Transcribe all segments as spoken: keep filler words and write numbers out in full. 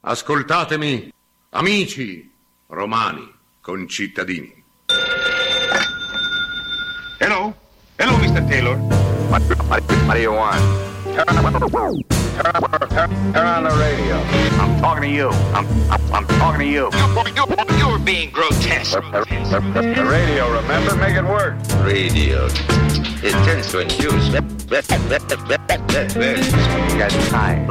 Ascoltatemi, amici romani, concittadini. Hello? Hello, mister Taylor. What, what, what do you want? Turn, turn, turn, turn on the radio. I'm talking to you. I'm, I'm, I'm talking to you. You're, you're, you're being grotesque. The, the, the, the radio, remember? Make it work. Radio. It tends to induce very high.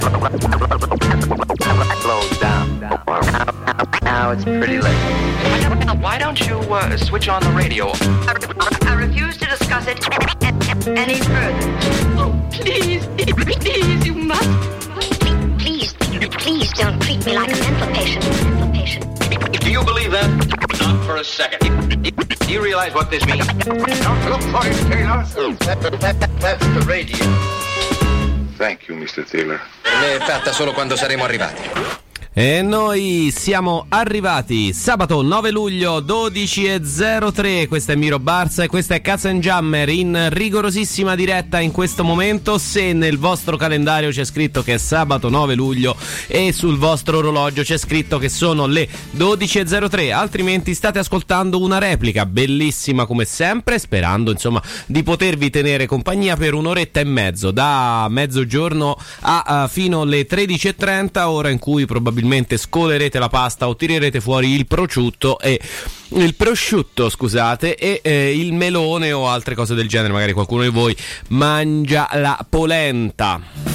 Slows down. Now it's pretty late. Why don't you uh, switch on the radio? I refuse to discuss it any further. Oh, please, please, you must. Please, please don't treat me like a mental patient. Mental patient. Do you believe that? Not for a second. Do you realize what this means? Don't look for it, Taylor. That, that, that, that's the radio. Thank you, mister Taylor. L'è fatta solo quando saremo arrivati. E noi siamo arrivati sabato nove luglio dodici e zero tre. Questo è Miro Barza e questa è Cats and Jammer in rigorosissima diretta in questo momento. Se nel vostro calendario c'è scritto che è sabato nove luglio e sul vostro orologio c'è scritto che sono le dodici e zero tre, altrimenti state ascoltando una replica bellissima come sempre, sperando insomma di potervi tenere compagnia per un'oretta e mezzo, da mezzogiorno a, a fino alle tredici e trenta, ora in cui probabilmente scolerete la pasta o tirerete fuori il prosciutto e il prosciutto scusate e eh, il melone o altre cose del genere. Magari qualcuno di voi mangia la polenta.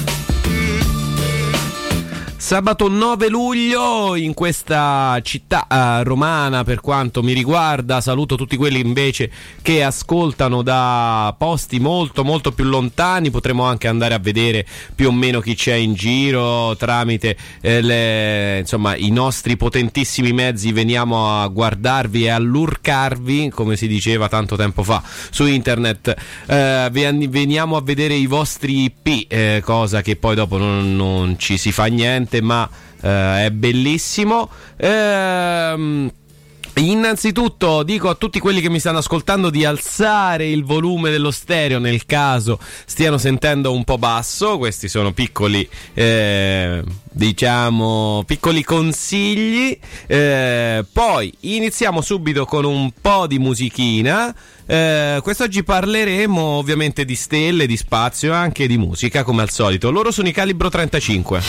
Sabato nove luglio in questa città uh, romana, per quanto mi riguarda. Saluto tutti quelli invece che ascoltano da posti molto molto più lontani. Potremo anche andare a vedere più o meno chi c'è in giro tramite eh, le, insomma, i nostri potentissimi mezzi. Veniamo a guardarvi e a lurcarvi, come si diceva tanto tempo fa su internet. Eh, veniamo a vedere i vostri I P, eh, cosa che poi dopo non, non ci si fa niente, ma eh, è bellissimo. Ehm, innanzitutto dico a tutti quelli che mi stanno ascoltando di alzare il volume dello stereo nel caso stiano sentendo un po' basso. Questi sono piccoli eh, diciamo piccoli consigli. Eh, poi iniziamo subito con un po' di musichina. Eh, quest'oggi parleremo ovviamente di stelle, di spazio e anche di musica come al solito. Loro sono i Calibro trentacinque.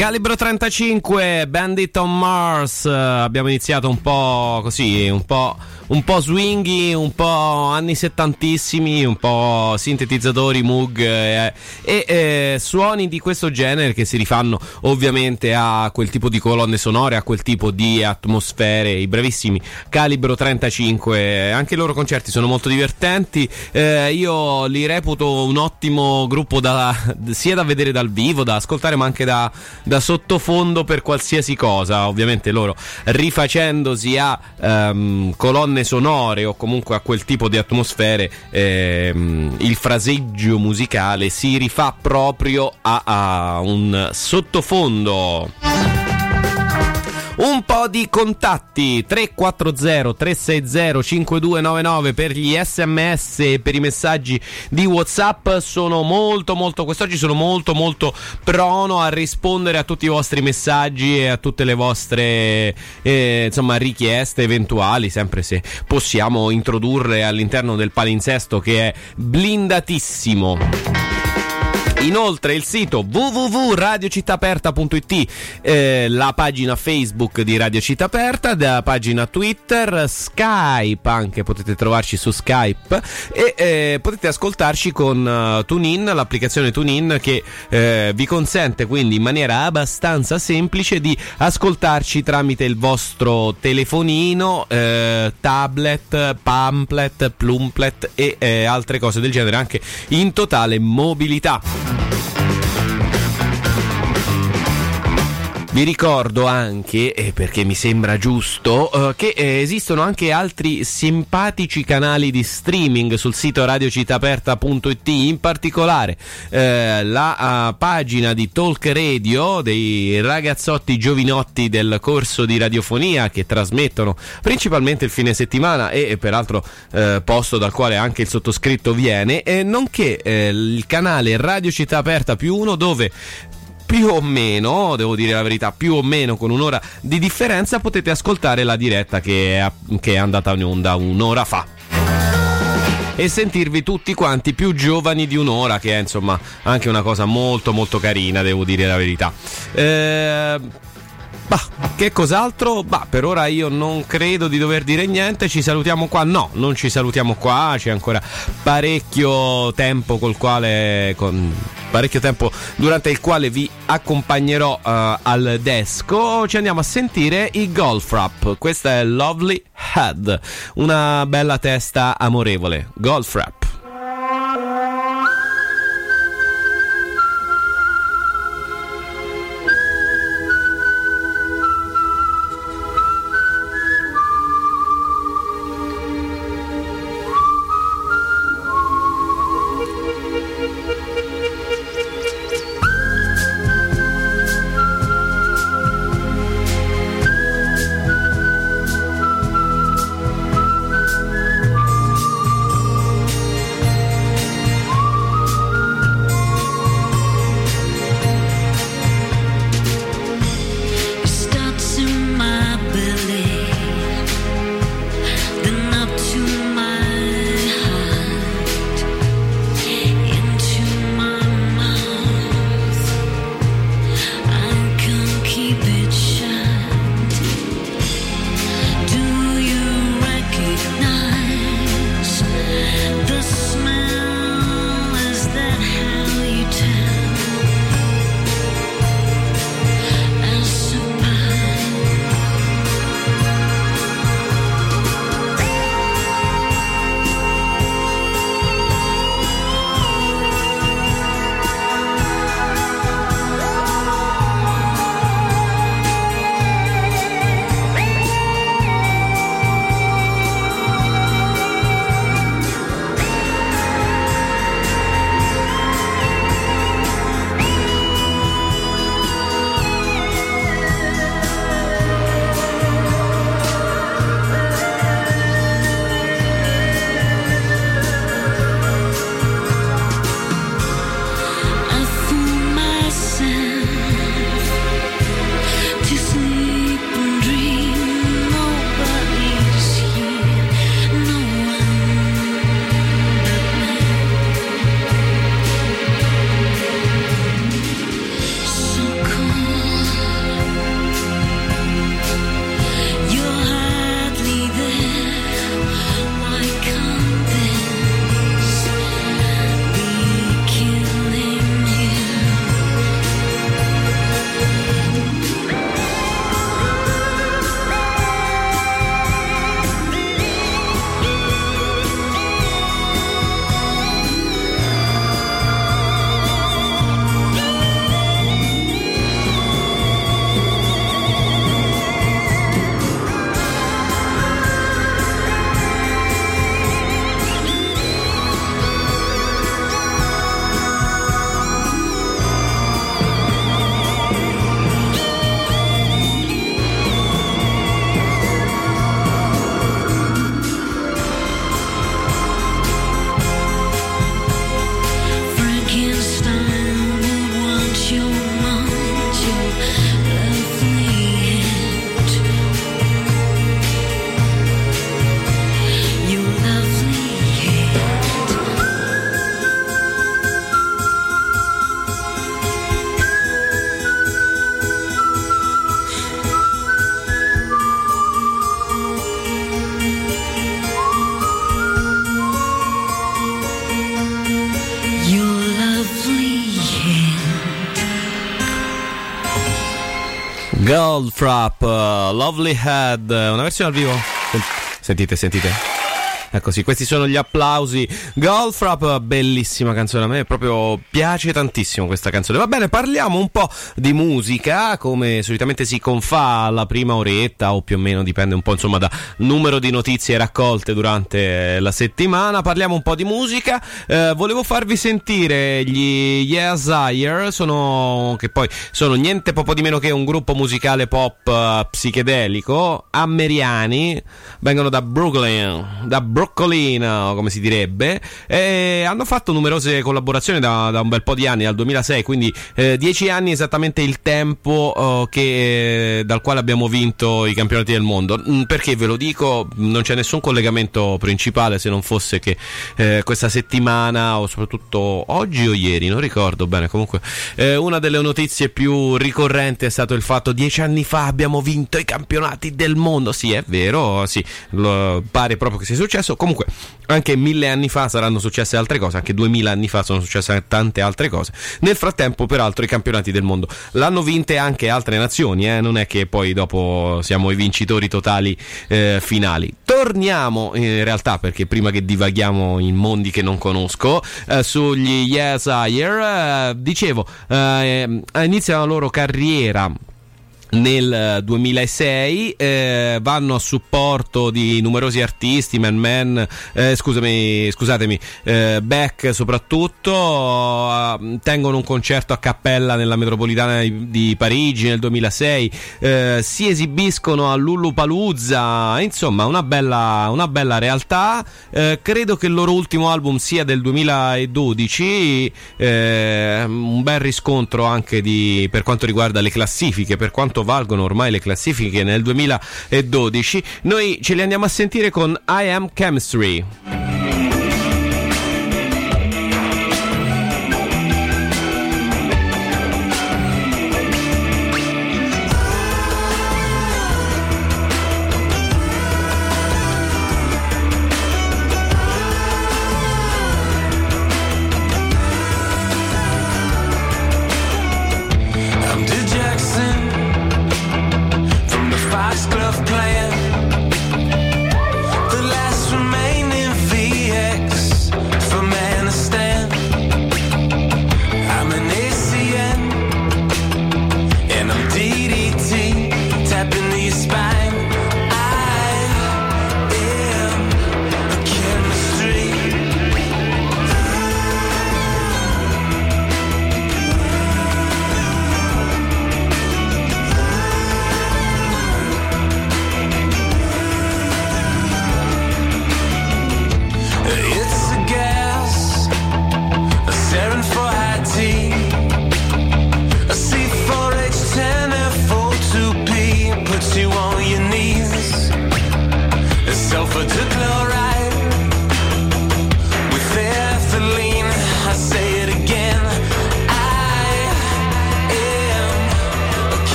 Calibro trentacinque, Bandit on Mars. Abbiamo iniziato un po' così, un po', un po' swinghi, un po' anni settantissimi, un po' sintetizzatori, Moog eh, e eh, suoni di questo genere che si rifanno ovviamente a quel tipo di colonne sonore, a quel tipo di atmosfere. I bravissimi Calibro trentacinque, anche i loro concerti sono molto divertenti. Eh, io li reputo un ottimo gruppo da, sia da vedere dal vivo, da ascoltare, ma anche da da sottofondo per qualsiasi cosa. Ovviamente loro, rifacendosi a um, colonne sonore o comunque a quel tipo di atmosfere, ehm, il fraseggio musicale si rifà proprio a, a un sottofondo. Un po' di contatti: tre quattro zero tre sei zero cinque due nove nove per gli sms e per i messaggi di WhatsApp. Sono molto molto quest'oggi sono molto molto prono a rispondere a tutti i vostri messaggi e a tutte le vostre eh, insomma richieste eventuali, sempre se possiamo introdurle all'interno del palinsesto che è blindatissimo. Inoltre il sito w w w punto radio città aperta punto i t, eh, la pagina Facebook di Radio Città Aperta, la pagina Twitter, Skype, anche potete trovarci su Skype, e eh, potete ascoltarci con uh, TuneIn, l'applicazione TuneIn che eh, vi consente quindi in maniera abbastanza semplice di ascoltarci tramite il vostro telefonino, eh, tablet, pamphlet, plumplet e eh, altre cose del genere, anche in totale mobilità. Vi ricordo anche, eh, perché mi sembra giusto, eh, che eh, esistono anche altri simpatici canali di streaming sul sito radio città aperta punto i t, in particolare eh, la uh, pagina di Talk Radio dei ragazzotti giovinotti del corso di radiofonia che trasmettono principalmente il fine settimana e, e peraltro eh, posto dal quale anche il sottoscritto viene, e nonché eh, il canale Radio Città Aperta più uno, dove più o meno, devo dire la verità, più o meno con un'ora di differenza potete ascoltare la diretta che è, che è andata in onda un'ora fa e sentirvi tutti quanti più giovani di un'ora, che è insomma anche una cosa molto molto carina, devo dire la verità. Eh... Bah, che cos'altro? Bah, per ora io non credo di dover dire niente. Ci salutiamo qua? No, non ci salutiamo qua. C'è ancora parecchio tempo col quale con parecchio tempo durante il quale vi accompagnerò uh, al desco. Ci andiamo a sentire i Goldfrapp. Questa è Lovely Head, una bella testa amorevole. Goldfrapp. Goldfrapp, uh, Lovely Head, una versione al vivo. Sentite, sentite. Ecco sì, questi sono gli applausi. Goldfrapp, bellissima canzone, a me proprio piace tantissimo questa canzone. Va bene, parliamo un po' di musica, come solitamente si confà alla prima oretta, o più o meno, dipende un po' insomma da numero di notizie raccolte durante la settimana. Parliamo un po' di musica, eh, volevo farvi sentire gli Yes Higher, sono, che poi sono niente poco di meno che un gruppo musicale pop uh, psichedelico, americani, vengono da Brooklyn, da Brooklyn Broccolina, come si direbbe, e hanno fatto numerose collaborazioni da, da un bel po' di anni, dal duemilasei, quindi eh, dieci anni esattamente il tempo oh, che, eh, dal quale abbiamo vinto i campionati del mondo. Perché ve lo dico? Non c'è nessun collegamento principale, se non fosse che eh, questa settimana, o soprattutto oggi o ieri, non ricordo bene, comunque eh, una delle notizie più ricorrenti è stato il fatto: dieci anni fa abbiamo vinto i campionati del mondo. Sì, è vero, sì, lo, pare proprio che sia successo. Comunque anche mille anni fa saranno successe altre cose, anche duemila anni fa sono successe tante altre cose. Nel frattempo, peraltro, i campionati del mondo l'hanno vinte anche altre nazioni, eh? Non è che poi dopo siamo i vincitori totali eh, finali. Torniamo in realtà, perché prima che divaghiamo in mondi che non conosco, eh, sugli Yes Higher, eh, dicevo, eh, iniziano la loro carriera nel duemilasei, eh, vanno a supporto di numerosi artisti, Man Man, eh, scusami, scusatemi, eh, Beck soprattutto, eh, tengono un concerto a cappella nella metropolitana di, di Parigi nel duemilasei, eh, si esibiscono a Lollapalooza, insomma una bella, una bella realtà. Eh, credo che il loro ultimo album sia del duemiladodici, eh, un bel riscontro anche di, per quanto riguarda le classifiche, per quanto valgono ormai le classifiche nel duemiladodici. Noi ce li andiamo a sentire con I Am Chemistry. Foxglove clan, the last remaining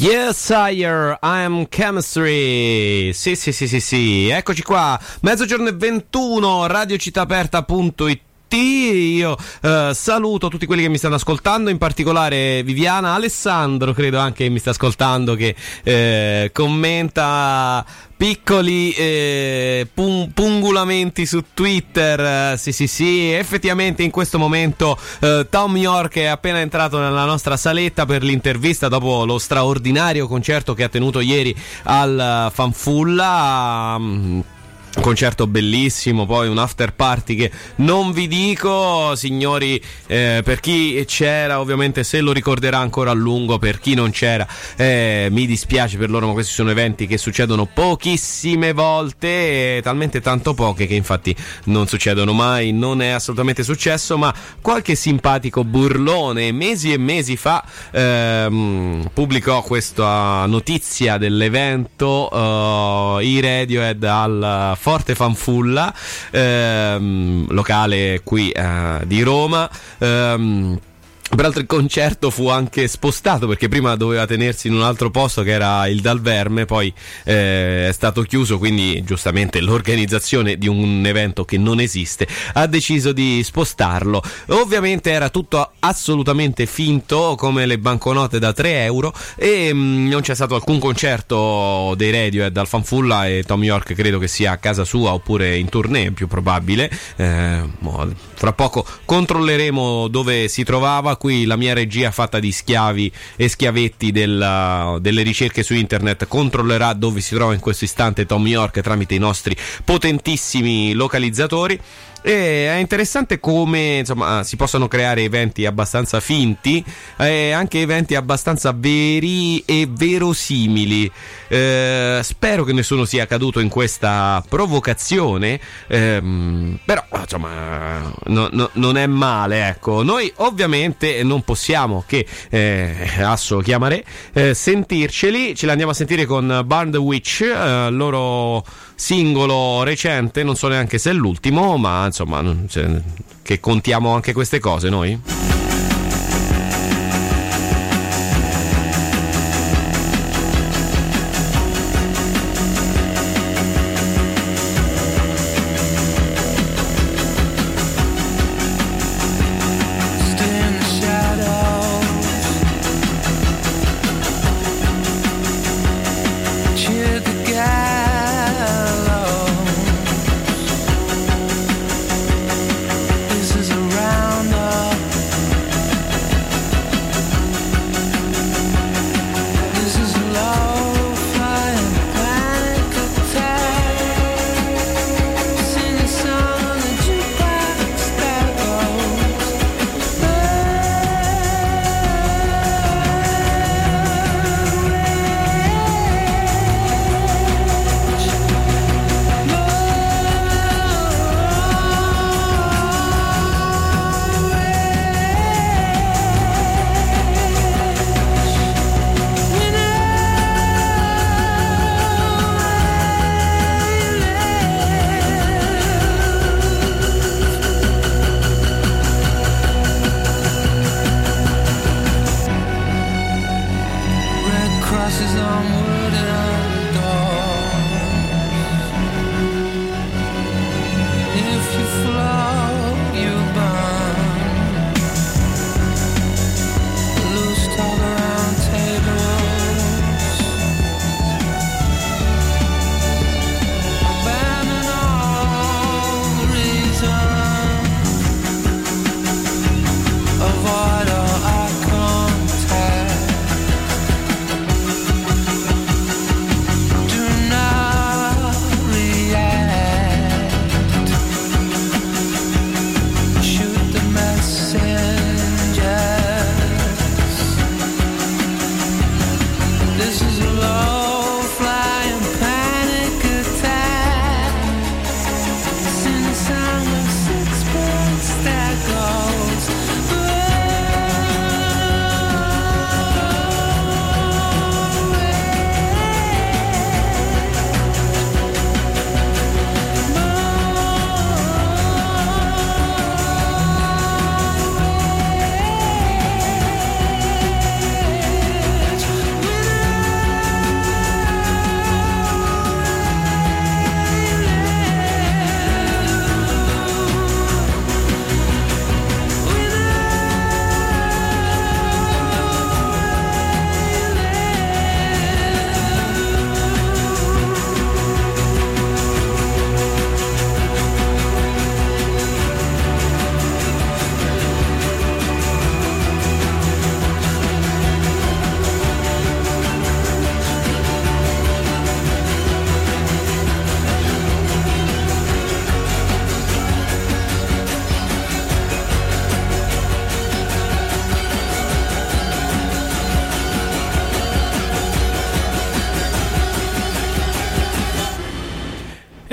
Yes, sire, I'm chemistry. Sì, sì, sì, sì, sì. Eccoci qua. Mezzogiorno e ventuno, radiocittaaperta.it. Io eh, saluto tutti quelli che mi stanno ascoltando, in particolare Viviana, Alessandro credo anche mi sta ascoltando, che eh, commenta piccoli eh, pung- pungulamenti su Twitter. uh, sì sì sì, effettivamente in questo momento uh, Tom York è appena entrato nella nostra saletta per l'intervista dopo lo straordinario concerto che ha tenuto ieri al uh, Fanfulla. um, Concerto bellissimo, poi un after party che non vi dico, signori, eh, per chi c'era ovviamente se lo ricorderà ancora a lungo, per chi non c'era eh, mi dispiace per loro, ma questi sono eventi che succedono pochissime volte, talmente tanto poche che infatti non succedono mai, non è assolutamente successo, ma qualche simpatico burlone mesi e mesi fa ehm, pubblicò questa notizia dell'evento, uh, i Radiohead al Forte Fanfulla, ehm, locale qui eh, di Roma. ehm, Peraltro il concerto fu anche spostato perché prima doveva tenersi in un altro posto che era il Dal Verme, poi eh, è stato chiuso, quindi giustamente l'organizzazione di un evento che non esiste ha deciso di spostarlo. Ovviamente era tutto assolutamente finto, come le banconote da tre euro, e mh, non c'è stato alcun concerto dei Radiohead al Fanfulla, e Tom York credo che sia a casa sua oppure in tournée, più probabile. eh, fra poco controlleremo dove si trovava. Qui la mia regia fatta di schiavi e schiavetti della, delle ricerche su internet controllerà dove si trova in questo istante Tom York tramite i nostri potentissimi localizzatori. E è interessante come insomma si possano creare eventi abbastanza finti e anche eventi abbastanza veri e verosimili. Eh, spero che nessuno sia caduto in questa provocazione, ehm, però insomma no, no, non è male, ecco. Noi ovviamente non possiamo che eh, asso chiamare eh, sentirceli, ce li andiamo a sentire con Burn the Witch, eh, loro singolo recente, non so neanche se è l'ultimo, ma insomma cioè, che contiamo anche queste cose noi. This is a roundup.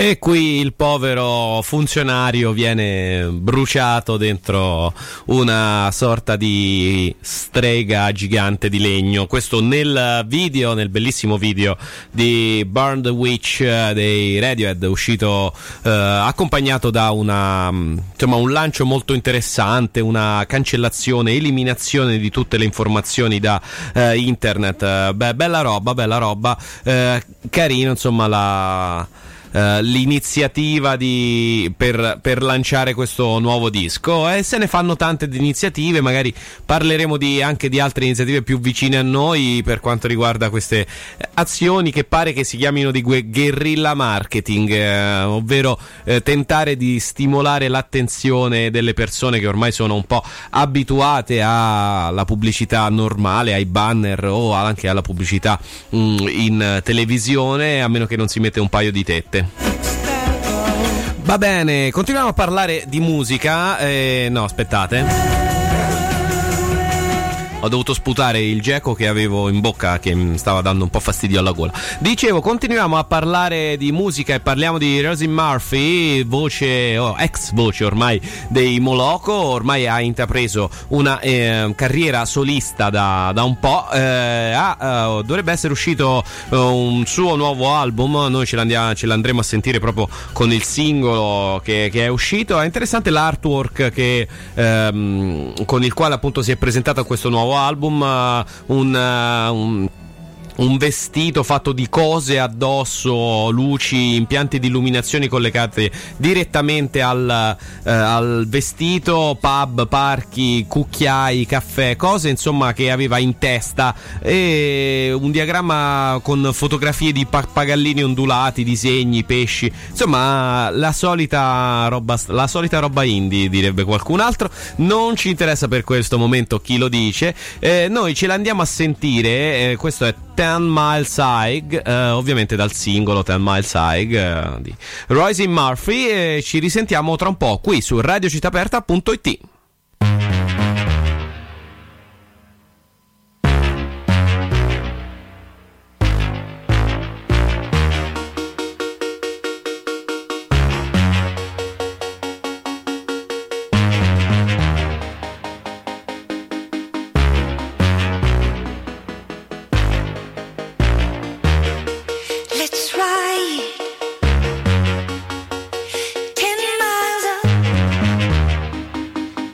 E qui il povero funzionario viene bruciato dentro una sorta di strega gigante di legno. Questo nel video, nel bellissimo video di Burn the Witch dei Radiohead, uscito eh, accompagnato da una, insomma, un lancio molto interessante, una cancellazione, eliminazione di tutte le informazioni da eh, internet. Beh, bella roba, bella roba, eh, carino, insomma, la Uh, l'iniziativa di, per, per lanciare questo nuovo disco, e se ne fanno tante di iniziative. Magari parleremo di, anche di altre iniziative più vicine a noi per quanto riguarda queste azioni che pare che si chiamino di guerrilla marketing, eh, ovvero eh, tentare di stimolare l'attenzione delle persone che ormai sono un po' abituate alla pubblicità normale, ai banner o anche alla pubblicità mh, in televisione, a meno che non si mette un paio di tette. Va bene, continuiamo a parlare di musica. Eh, no, aspettate. Ho dovuto sputare il geco che avevo in bocca, che mi stava dando un po' fastidio alla gola. Dicevo, continuiamo a parlare di musica e parliamo di Roisin Murphy, voce, oh, ex voce ormai dei Moloko. Ormai ha intrapreso una eh, carriera solista da, da un po'. Eh, ha, eh, dovrebbe essere uscito eh, un suo nuovo album. Noi ce, l'andiamo, ce l'andremo a sentire proprio con il singolo che, che è uscito. È interessante l'artwork che, ehm, con il quale appunto si è presentato a questo nuovo album, uh, un, uh, un un vestito fatto di cose addosso, luci, impianti di illuminazione collegati direttamente al, eh, al vestito, pub, parchi, cucchiai, caffè, cose insomma che aveva in testa, e un diagramma con fotografie di pappagallini ondulati, disegni, pesci, insomma la solita roba, la solita roba indie, direbbe qualcun altro. Non ci interessa per questo momento chi lo dice, eh, noi ce l'andiamo a sentire. Eh, questo è Ten Miles High, eh, ovviamente dal singolo Ten Miles High eh, di Roisin Murphy, e ci risentiamo tra un po' qui su radio città aperta punto it. Ten miles up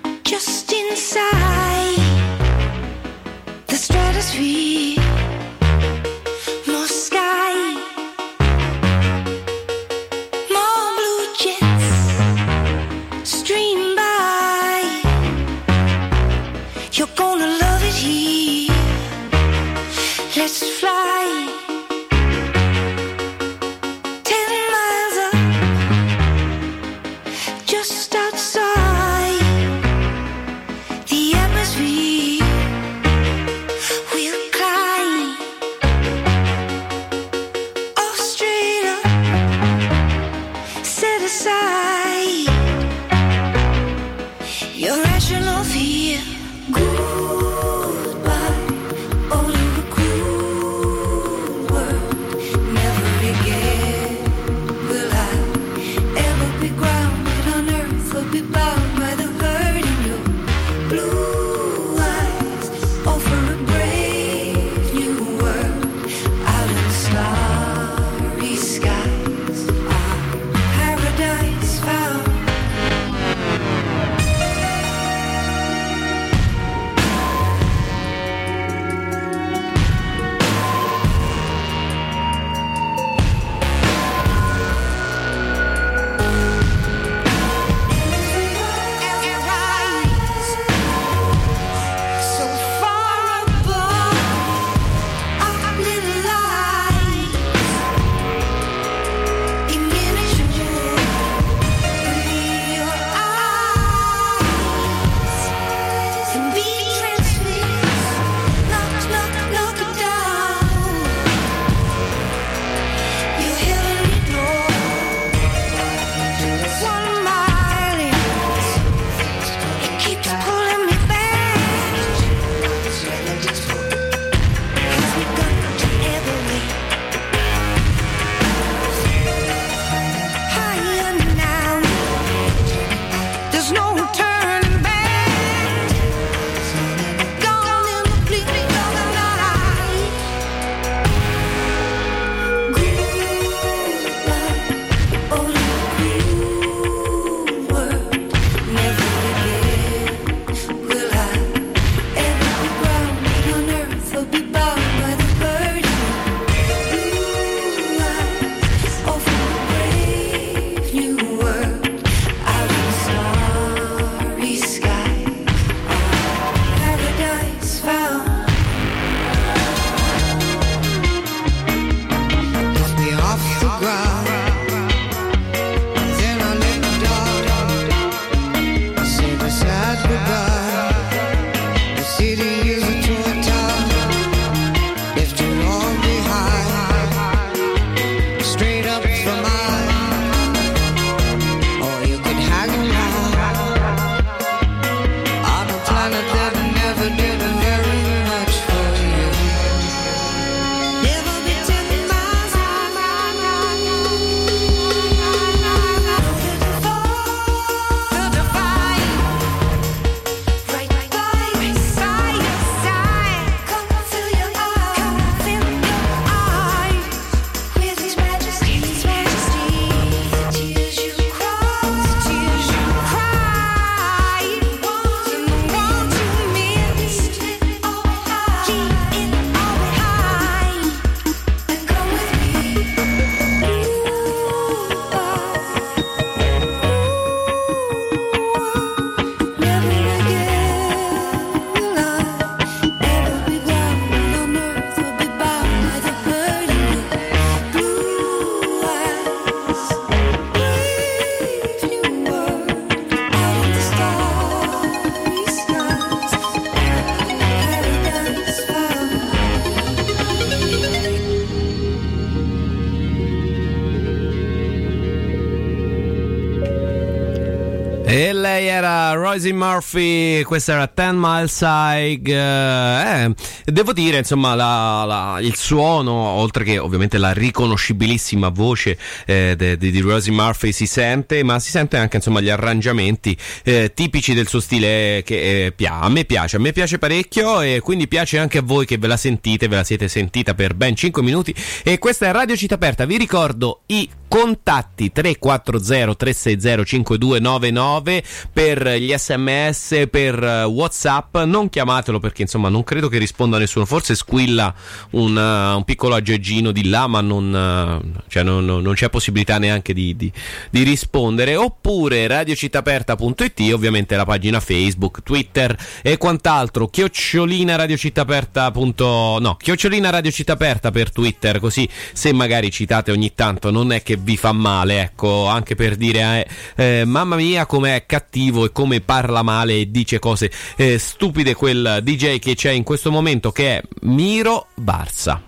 E lei era Roisin Murphy, questa era Ten Miles High. Eh, devo dire, insomma, la, la, il suono, oltre che ovviamente la riconoscibilissima voce eh, di, di Roisin Murphy si sente, ma si sente anche, insomma, gli arrangiamenti eh, tipici del suo stile che eh, pia- a me piace, a me piace parecchio, e quindi piace anche a voi che ve la sentite, ve la siete sentita per ben cinque minuti. E questa è Radio Città Aperta. Vi ricordo i contatti: tre quattro zero tre sei zero cinque due nove nove per gli sms, per WhatsApp. Non chiamatelo perché, insomma, non credo che risponda nessuno, forse squilla un, uh, un piccolo aggeggino di là, ma non, uh, cioè non, non, non c'è possibilità neanche di, di, di rispondere. Oppure radiocittaaperta punto it, ovviamente la pagina Facebook, Twitter e quant'altro. Chiocciolina radiocittaaperta. No, chiocciolina radiocittaaperta per Twitter, così se magari citate ogni tanto non è che vi fa male, ecco, anche per dire eh, eh, mamma mia come è cattivo e come parla male e dice cose eh, stupide quel D J che c'è in questo momento, che è Miro Barza.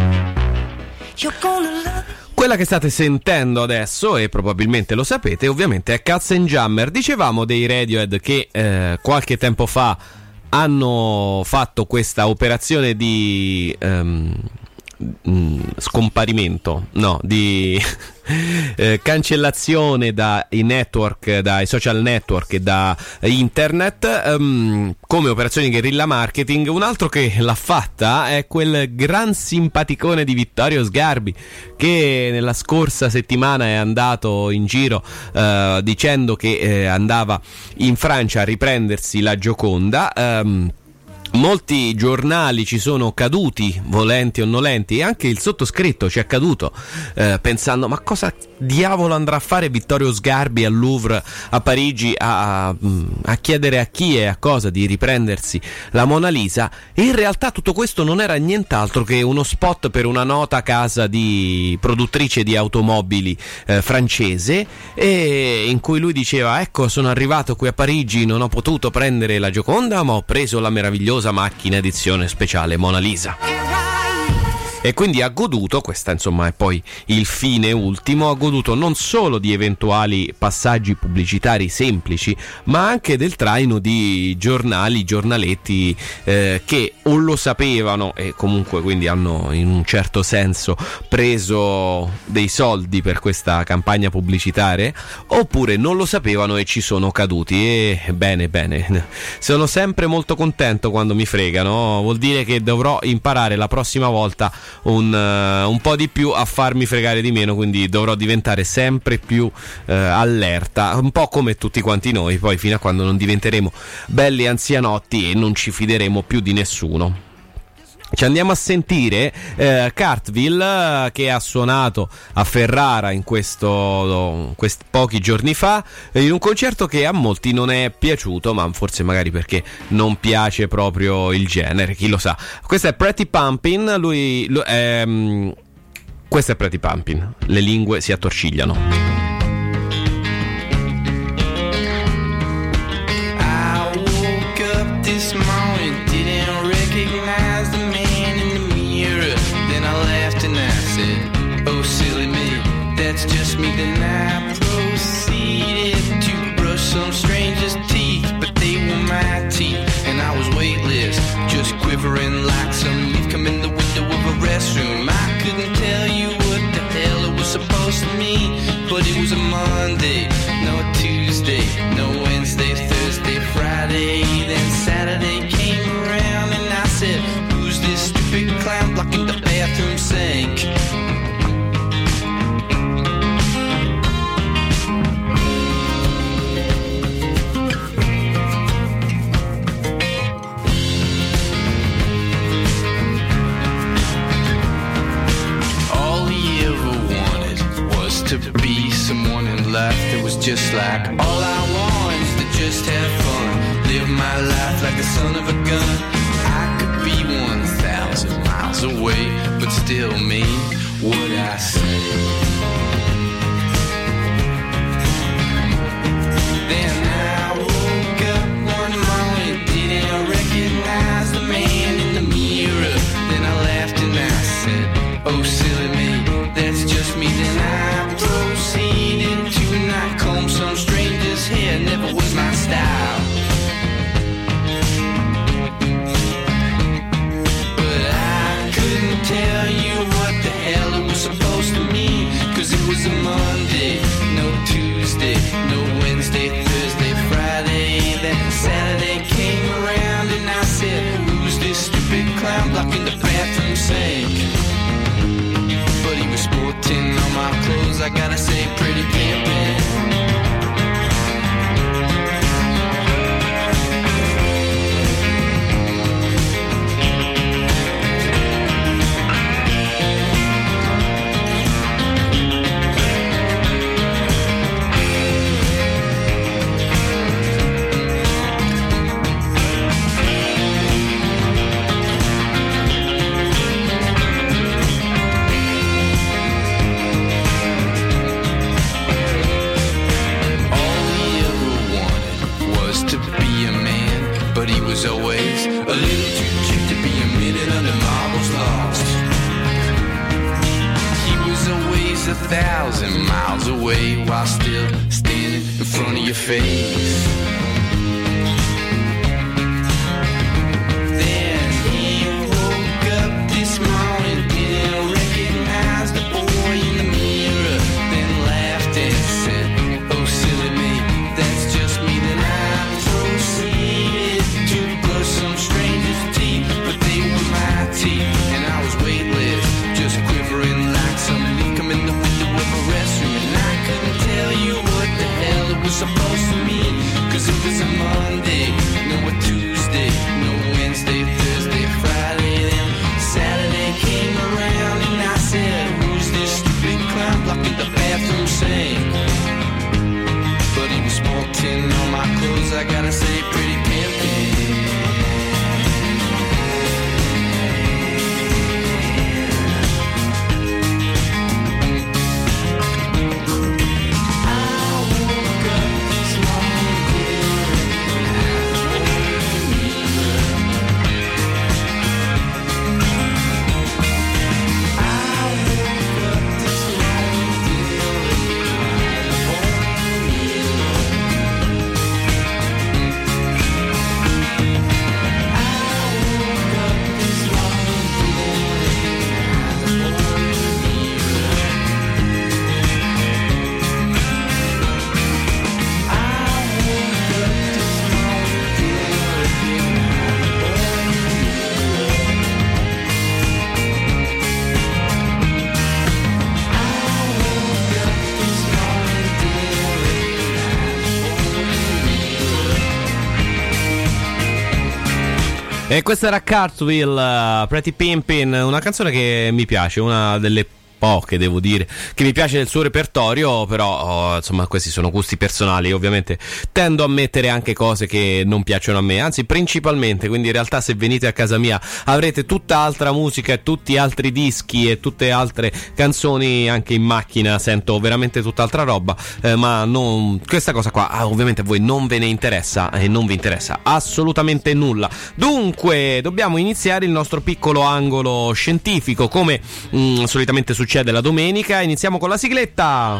Quella che state sentendo adesso, e probabilmente lo sapete, ovviamente è Katzenjammer. Dicevamo dei Radiohead che eh, qualche tempo fa hanno fatto questa operazione di um, scomparimento, no, di eh, cancellazione dai network, dai social network e da internet, um, come operazione guerrilla marketing. Un altro che l'ha fatta è quel gran simpaticone di Vittorio Sgarbi, che nella scorsa settimana è andato in giro uh, dicendo che eh, andava in Francia a riprendersi la Gioconda. um, Molti giornali ci sono caduti, volenti o nolenti, e anche il sottoscritto ci è caduto, eh, pensando: ma cosa diavolo andrà a fare Vittorio Sgarbi al Louvre a Parigi a, a chiedere a chi e a cosa di riprendersi la Mona Lisa? E in realtà tutto questo non era nient'altro che uno spot per una nota casa di produttrice di automobili eh, francese, e in cui lui diceva: ecco, sono arrivato qui a Parigi, non ho potuto prendere la Gioconda, ma ho preso la meravigliosa macchina edizione speciale Mona Lisa. E quindi ha goduto, questa insomma è poi il fine ultimo, ha goduto non solo di eventuali passaggi pubblicitari semplici, ma anche del traino di giornali, giornaletti eh, che o lo sapevano e comunque quindi hanno in un certo senso preso dei soldi per questa campagna pubblicitaria, oppure non lo sapevano e ci sono caduti. E bene bene, sono sempre molto contento quando mi fregano, vuol dire che dovrò imparare la prossima volta Un, uh, un po' di più a farmi fregare di meno, quindi dovrò diventare sempre più uh, allerta, un po' come tutti quanti noi, poi fino a quando non diventeremo belli anzianotti e non ci fideremo più di nessuno. Ci andiamo a sentire eh, Cartville, che ha suonato a Ferrara in questo questi pochi giorni fa, in un concerto che a molti non è piaciuto, ma forse magari perché non piace proprio il genere, chi lo sa. Questa è Pretty Pumpkin, lui, lui ehm, questa è Pretty Pumpkin, le lingue si attorcigliano. That's just me. Then I proceeded to brush some stranger's teeth, but they were my teeth, and I was weightless, just quivering like some leaf come in the window of a restroom. I couldn't tell you what the hell it was supposed to mean, but it was a Monday, no Tuesday, no Wednesday, Thursday, Friday, then Saturday came around, and I said, who's this stupid clown blocking the bathroom sink? To be someone in life that was just like all I want is to just have fun, live my life like the son of a gun. I could be one thousand miles away, but still mean what I say. Then I woke up one morning, didn't recognize the man in the mirror. Then I laughed and I said, oh silly me, that's just me. Then I proceeded to not comb some stranger's hair. Never was a Monday, no Tuesday, no Wednesday, Thursday, Friday. Then Saturday came around and I said, who's this stupid clown blocking the bathroom sink? But he was sporting all my clothes, I gotta say, pretty pimpin'. Always a little too cheap to be a minute under marbles lost. He was always a thousand miles away while still standing in front of your face. Then he woke up this morning, didn't recognize the boy in the mirror, then laughed and said, oh silly me, that's just me. Then I proceeded to brush some stranger's teeth, but they were my teeth, and I was weightless, just quivering like some leaf come in the window of a restroom, and I couldn't tell you what the hell it was supposed to mean, cause it was a Monday, no a Tuesday, no Wednesday, Thursday, Friday. Then Saturday came around and I said, who's this stupid clown blocking the bathroom sink? But he was sporting all my clothes, I gotta say, pretty pimpin'. E questa era Cartwheel, uh, Pretty Pimpin', una canzone che mi piace, una delle poche, devo dire, che mi piace del suo repertorio, però oh, insomma questi sono gusti personali. Io ovviamente tendo a mettere anche cose che non piacciono a me, anzi principalmente, quindi in realtà se venite a casa mia avrete tutta altra musica e tutti altri dischi e tutte altre canzoni. Anche in macchina sento veramente tutt'altra roba, eh, ma non, questa cosa qua ah, ovviamente a voi non ve ne interessa e non vi interessa assolutamente nulla. Dunque dobbiamo iniziare il nostro piccolo angolo scientifico, come mh, solitamente succede la domenica. Iniziamo con la sigletta.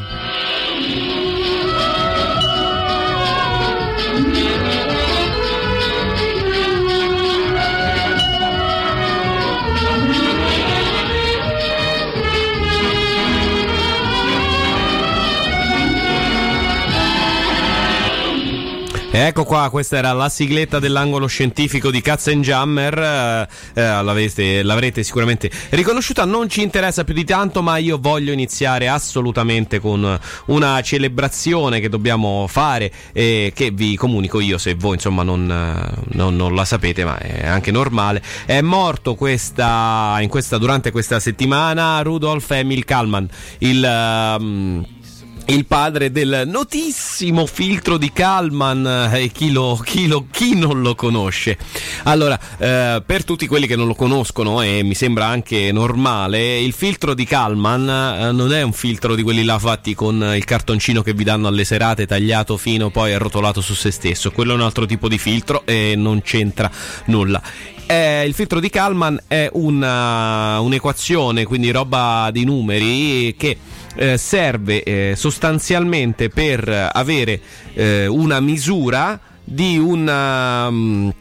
Ecco qua, questa era la sigletta dell'angolo scientifico di Katzenjammer, eh, eh, l'avete, l'avrete sicuramente riconosciuta, non ci interessa più di tanto, ma io voglio iniziare assolutamente con una celebrazione che dobbiamo fare e che vi comunico io, se voi insomma non, non, non la sapete, ma è anche normale. È morto questa, in questa, durante questa settimana Rudolf Emil Kallmann, il... Um, il padre del notissimo filtro di Kallmann, e eh, chi, lo, chi, lo, chi non lo conosce. Allora, eh, per tutti quelli che non lo conoscono, e mi sembra anche normale, il filtro di Kallmann eh, non è un filtro di quelli là fatti con il cartoncino che vi danno alle serate, tagliato fino, poi arrotolato su se stesso. Quello è un altro tipo di filtro e non c'entra nulla. Eh, il filtro di Kallmann è una, un'equazione, quindi roba di numeri, che eh, serve eh, sostanzialmente per avere eh, una misura di una... Um,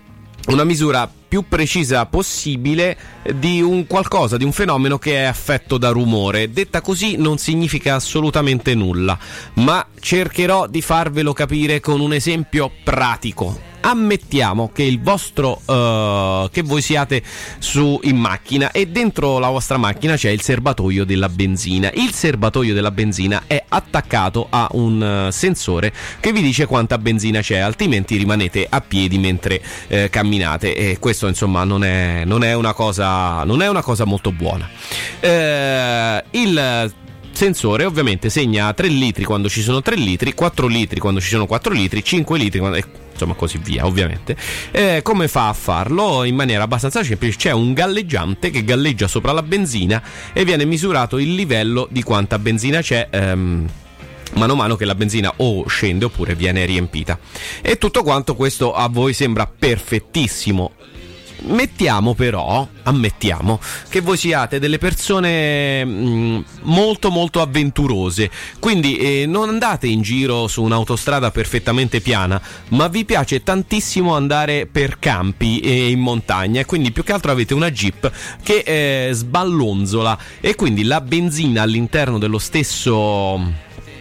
una misura più precisa possibile di un qualcosa, di un fenomeno che è affetto da rumore. Detta così non significa assolutamente nulla, ma cercherò di farvelo capire con un esempio pratico. Ammettiamo che il vostro uh, che voi siate su in macchina e dentro la vostra macchina c'è il serbatoio della benzina. Il serbatoio della benzina è attaccato a un uh, sensore che vi dice quanta benzina c'è, altrimenti rimanete a piedi mentre uh, camminate, e questo insomma non è, non è una cosa non è una cosa molto buona. Uh, il sensore ovviamente segna tre litri quando ci sono tre litri, quattro litri quando ci sono quattro litri, cinque litri quando, insomma così via ovviamente. Eh, come fa a farlo? In maniera abbastanza semplice. C'è un galleggiante che galleggia sopra la benzina e viene misurato il livello di quanta benzina c'è ehm, mano a mano che la benzina o scende oppure viene riempita, e tutto quanto questo a voi sembra perfettissimo. Mettiamo però, ammettiamo che voi siate delle persone mh, molto molto avventurose, quindi eh, non andate in giro su un'autostrada perfettamente piana, ma vi piace tantissimo andare per campi e in montagna, e quindi più che altro avete una Jeep che eh, sballonzola, e quindi la benzina all'interno dello stesso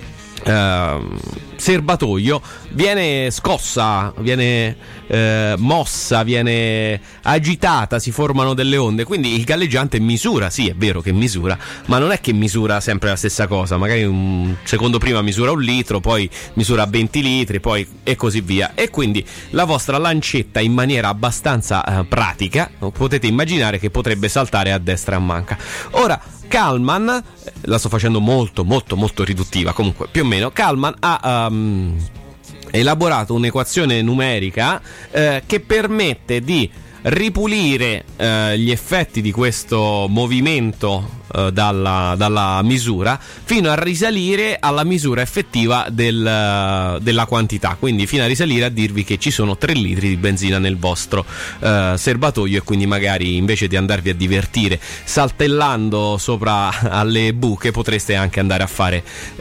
Uh, serbatoio viene scossa, viene uh, mossa, viene agitata, si formano delle onde. Quindi il galleggiante misura, sì è vero che misura, ma non è che misura sempre la stessa cosa. Magari un secondo prima misura un litro, poi misura venti litri, poi e così via. E quindi la vostra lancetta, in maniera abbastanza uh, pratica, potete immaginare che potrebbe saltare a destra e a manca. Ora Kalman, la sto facendo molto molto molto riduttiva, comunque più o meno, Kalman ha um, elaborato un'equazione numerica eh, che permette di ripulire eh, gli effetti di questo movimento eh, dalla, dalla misura fino a risalire alla misura effettiva del, della quantità, quindi fino a risalire a dirvi che ci sono tre litri di benzina nel vostro eh, serbatoio, e quindi magari invece di andarvi a divertire saltellando sopra alle buche potreste anche andare a fare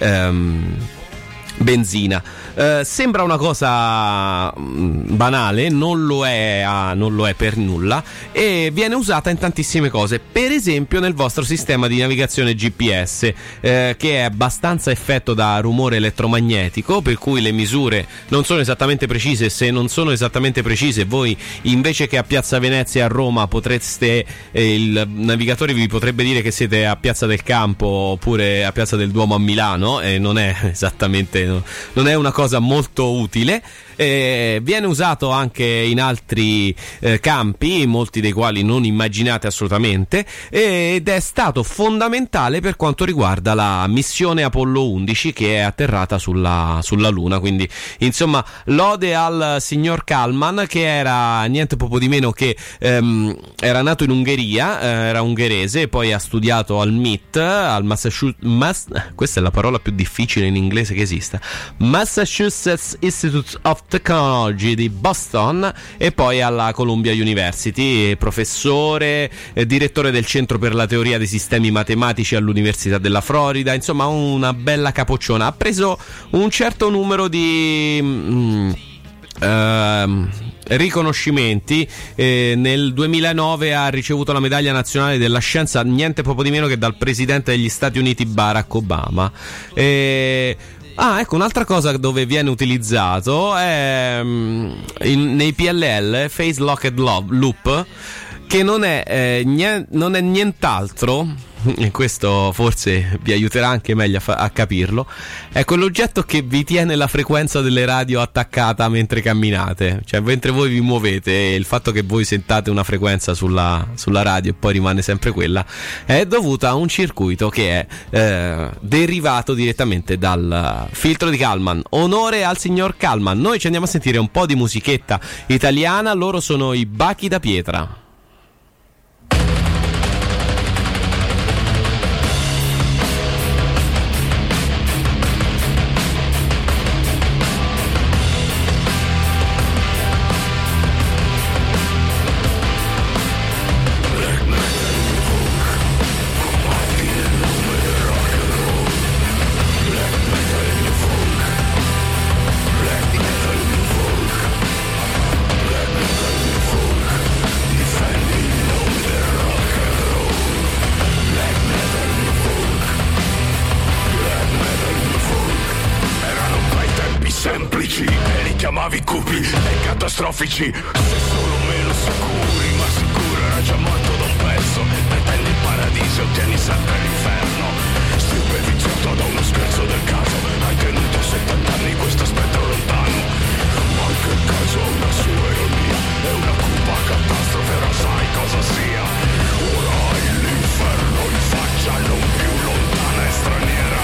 ehm, benzina. Eh, sembra una cosa mh, banale, non lo è, ah, non lo è per nulla, e viene usata in tantissime cose, per esempio nel vostro sistema di navigazione G P S, eh, che è abbastanza effetto da rumore elettromagnetico, per cui le misure non sono esattamente precise. Se non sono esattamente precise, voi invece che a Piazza Venezia a Roma potreste eh, il navigatore vi potrebbe dire che siete a Piazza del Campo oppure a Piazza del Duomo a Milano, e non è esattamente, non è una cosa molto utile. Eh, viene usato anche in altri eh, campi, molti dei quali non immaginate assolutamente, ed è stato fondamentale per quanto riguarda la missione Apollo undici, che è atterrata sulla, sulla Luna. Quindi insomma lode al signor Kalman, che era niente poco di meno che ehm, era nato in Ungheria, eh, era ungherese, poi ha studiato al M I T, al Massachusetts, Mass, questa è la parola più difficile in inglese che esista, Massachusetts Institute of Technology di Boston, e poi alla Columbia University, professore, eh, direttore del Centro per la Teoria dei Sistemi Matematici all'Università della Florida. Insomma, una bella capocciona. Ha preso un certo numero di mm, uh, riconoscimenti. Eh, nel duemilanove ha ricevuto la medaglia nazionale della scienza, niente poco di meno che dal presidente degli Stati Uniti Barack Obama. Eh, Ah, ecco, un'altra cosa dove viene utilizzato è um, in, nei P L L, Phase Locked Loop, che non è, eh, niente, non è nient'altro, e questo forse vi aiuterà anche meglio a, fa- a capirlo, è quell'oggetto che vi tiene la frequenza delle radio attaccata mentre camminate. Cioè, mentre voi vi muovete, il fatto che voi sentate una frequenza sulla, sulla radio e poi rimane sempre quella è dovuta a un circuito che è eh, derivato direttamente dal filtro di Kalman. Onore al signor Kalman. Noi ci andiamo a sentire un po' di musichetta italiana. Loro sono i Bachi da Pietra. Black metal in the folk. chiamavi cupi e catastrofici. Se solo meno sicuri, ma sicuro era già morto da un pezzo. Pretendi il paradiso e ottieni sempre l'inferno. Stupefizzato da uno scherzo del caso, hai tenuto settanta anni questo spettro lontano. Ma che caso ha una sua ironia, è una cupa catastrofe, ora sai cosa sia. Ora hai l'inferno in faccia, non più lontana e straniera.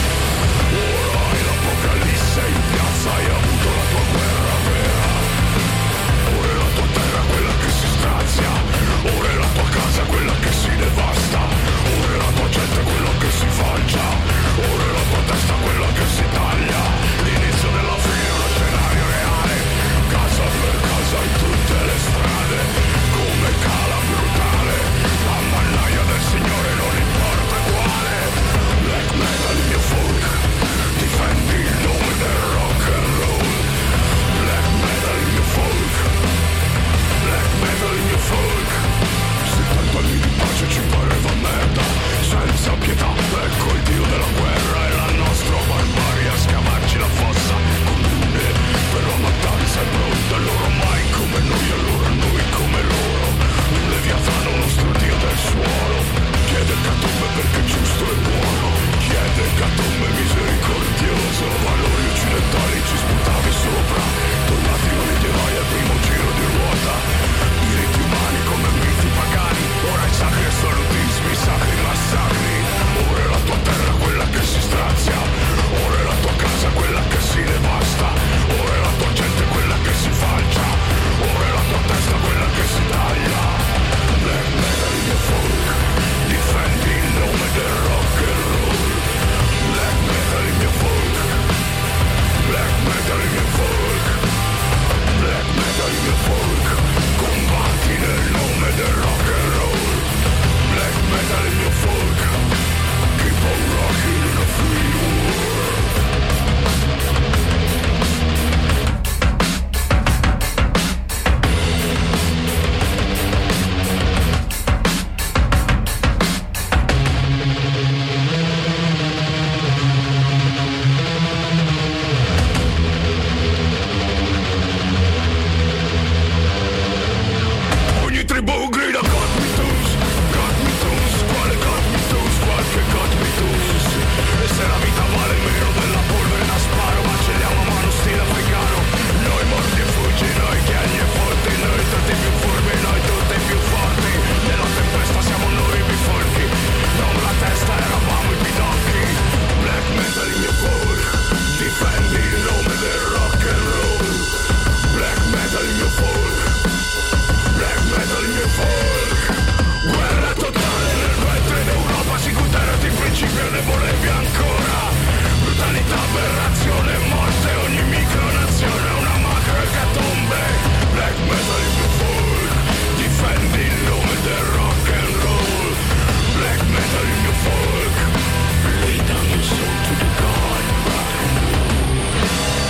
Ora hai l'apocalisse in piazza, hai avuto la tua guerra vera. Ora è la tua terra quella che si strazia, ora è la tua casa quella che si devasta, ora è la tua gente quella che si falcia, ora è la tua testa quella che si taglia. L'inizio della fine è uno scenario reale, casa per casa in tutte le strade, come cala brutale la mannaia del Signore, non importa quale. Black metal il mio folk, difendi il nome del rock and roll. Black metal il mio folk, black metal il mio folk. settanta anni di pace ci pareva merda, senza pietà, ecco il dio della guerra e la nostra barbarie a scavarci la fossa comune. Per la mattanza è pronta, loro mai come noi, allora noi come loro. Un leviatano, uno dio del suolo, chiede catombe perché giusto e buono, chiede catombe misericordioso. Valori occidentali ci sputavi sopra, tornati non medievali al primo giro di ruota. Diritti umani come miti pagani, ora i sacri assolutismi, sacri massacri. Ora è la tua terra quella che si strazia, ora è la tua casa quella che si devasta, ora è la tua gente quella che si falcia, ora è la tua testa quella che si taglia. Black metal il mio folk, difendi il nome del rock and roll. Black metal il mio folk, black metal il mio folk, black metal il mio folk, combatti nel nome del rock and roll. Black metal il mio folk, keep on rocking in a free world. Ogni tribù grida got me toes, got me toes, quale got me toes, qualche got me toes. E se la vita vale meno della polvere da sparo, macelliamo a mano stile africano. Noi morti e fuggi, noi chiegli e forti, noi tutti più furbi, noi tutti più forti. Nella tempesta siamo noi i bifolchi, non la testa eravamo i pidocchi. Black metal il mio folk, difendi il nome del rock and roll. Black metal il mio folk, black metal il mio folk. Guerra totale nel ventre d'Europa, si terra di principio ne volevi ancora. Brutalità, aberrazione, morte, ogni micronazione è una macro ecatombe. Black metal il mio folk, difendi il nome del rock and roll. Black metal il mio folk, lay down your soul to the god rock and roll.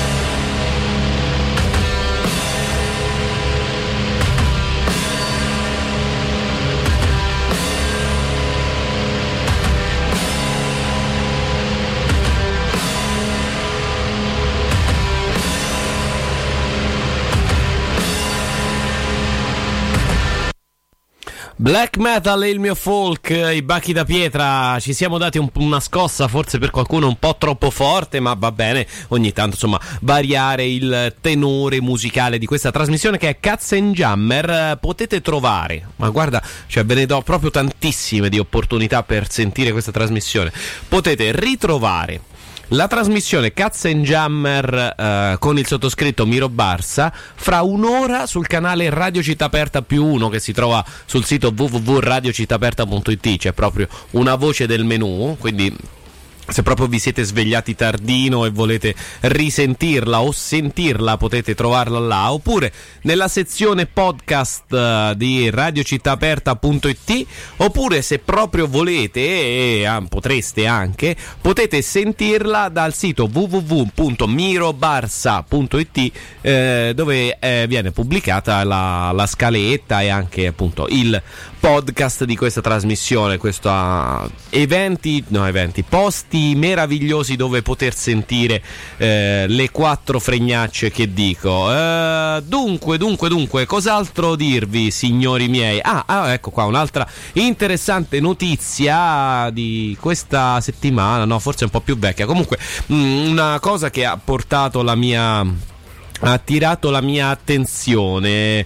Black metal è il mio folk, i Bachi da Pietra. Ci siamo dati un, una scossa, forse per qualcuno un po' troppo forte, ma va bene ogni tanto, insomma, variare il tenore musicale di questa trasmissione che è Katzenjammer. Potete trovare, ma guarda, cioè ve ne do proprio tantissime di opportunità per sentire questa trasmissione. Potete ritrovare la trasmissione Katzenjammer eh, con il sottoscritto Miro Barsa fra un'ora sul canale Radio Città Aperta più uno, che si trova sul sito w w w punto radio città aperta punto i t. C'è proprio una voce del menù, quindi se proprio vi siete svegliati tardino e volete risentirla o sentirla, potete trovarla là, oppure nella sezione podcast uh, di radio città aperta punto i t, oppure se proprio volete e eh, potreste anche, potete sentirla dal sito w w w punto mirobarsa punto i t, eh, dove eh, viene pubblicata la, la scaletta e anche appunto il podcast di questa trasmissione, questo uh, eventi, no eventi, posti posti meravigliosi dove poter sentire eh, le quattro fregnacce che dico. Eh, dunque, dunque, dunque, cos'altro dirvi, signori miei? Ah, ah, ecco qua un'altra interessante notizia di questa settimana, no, forse un po' più vecchia. Comunque, mh, una cosa che ha portato la mia... ha attirato la mia attenzione.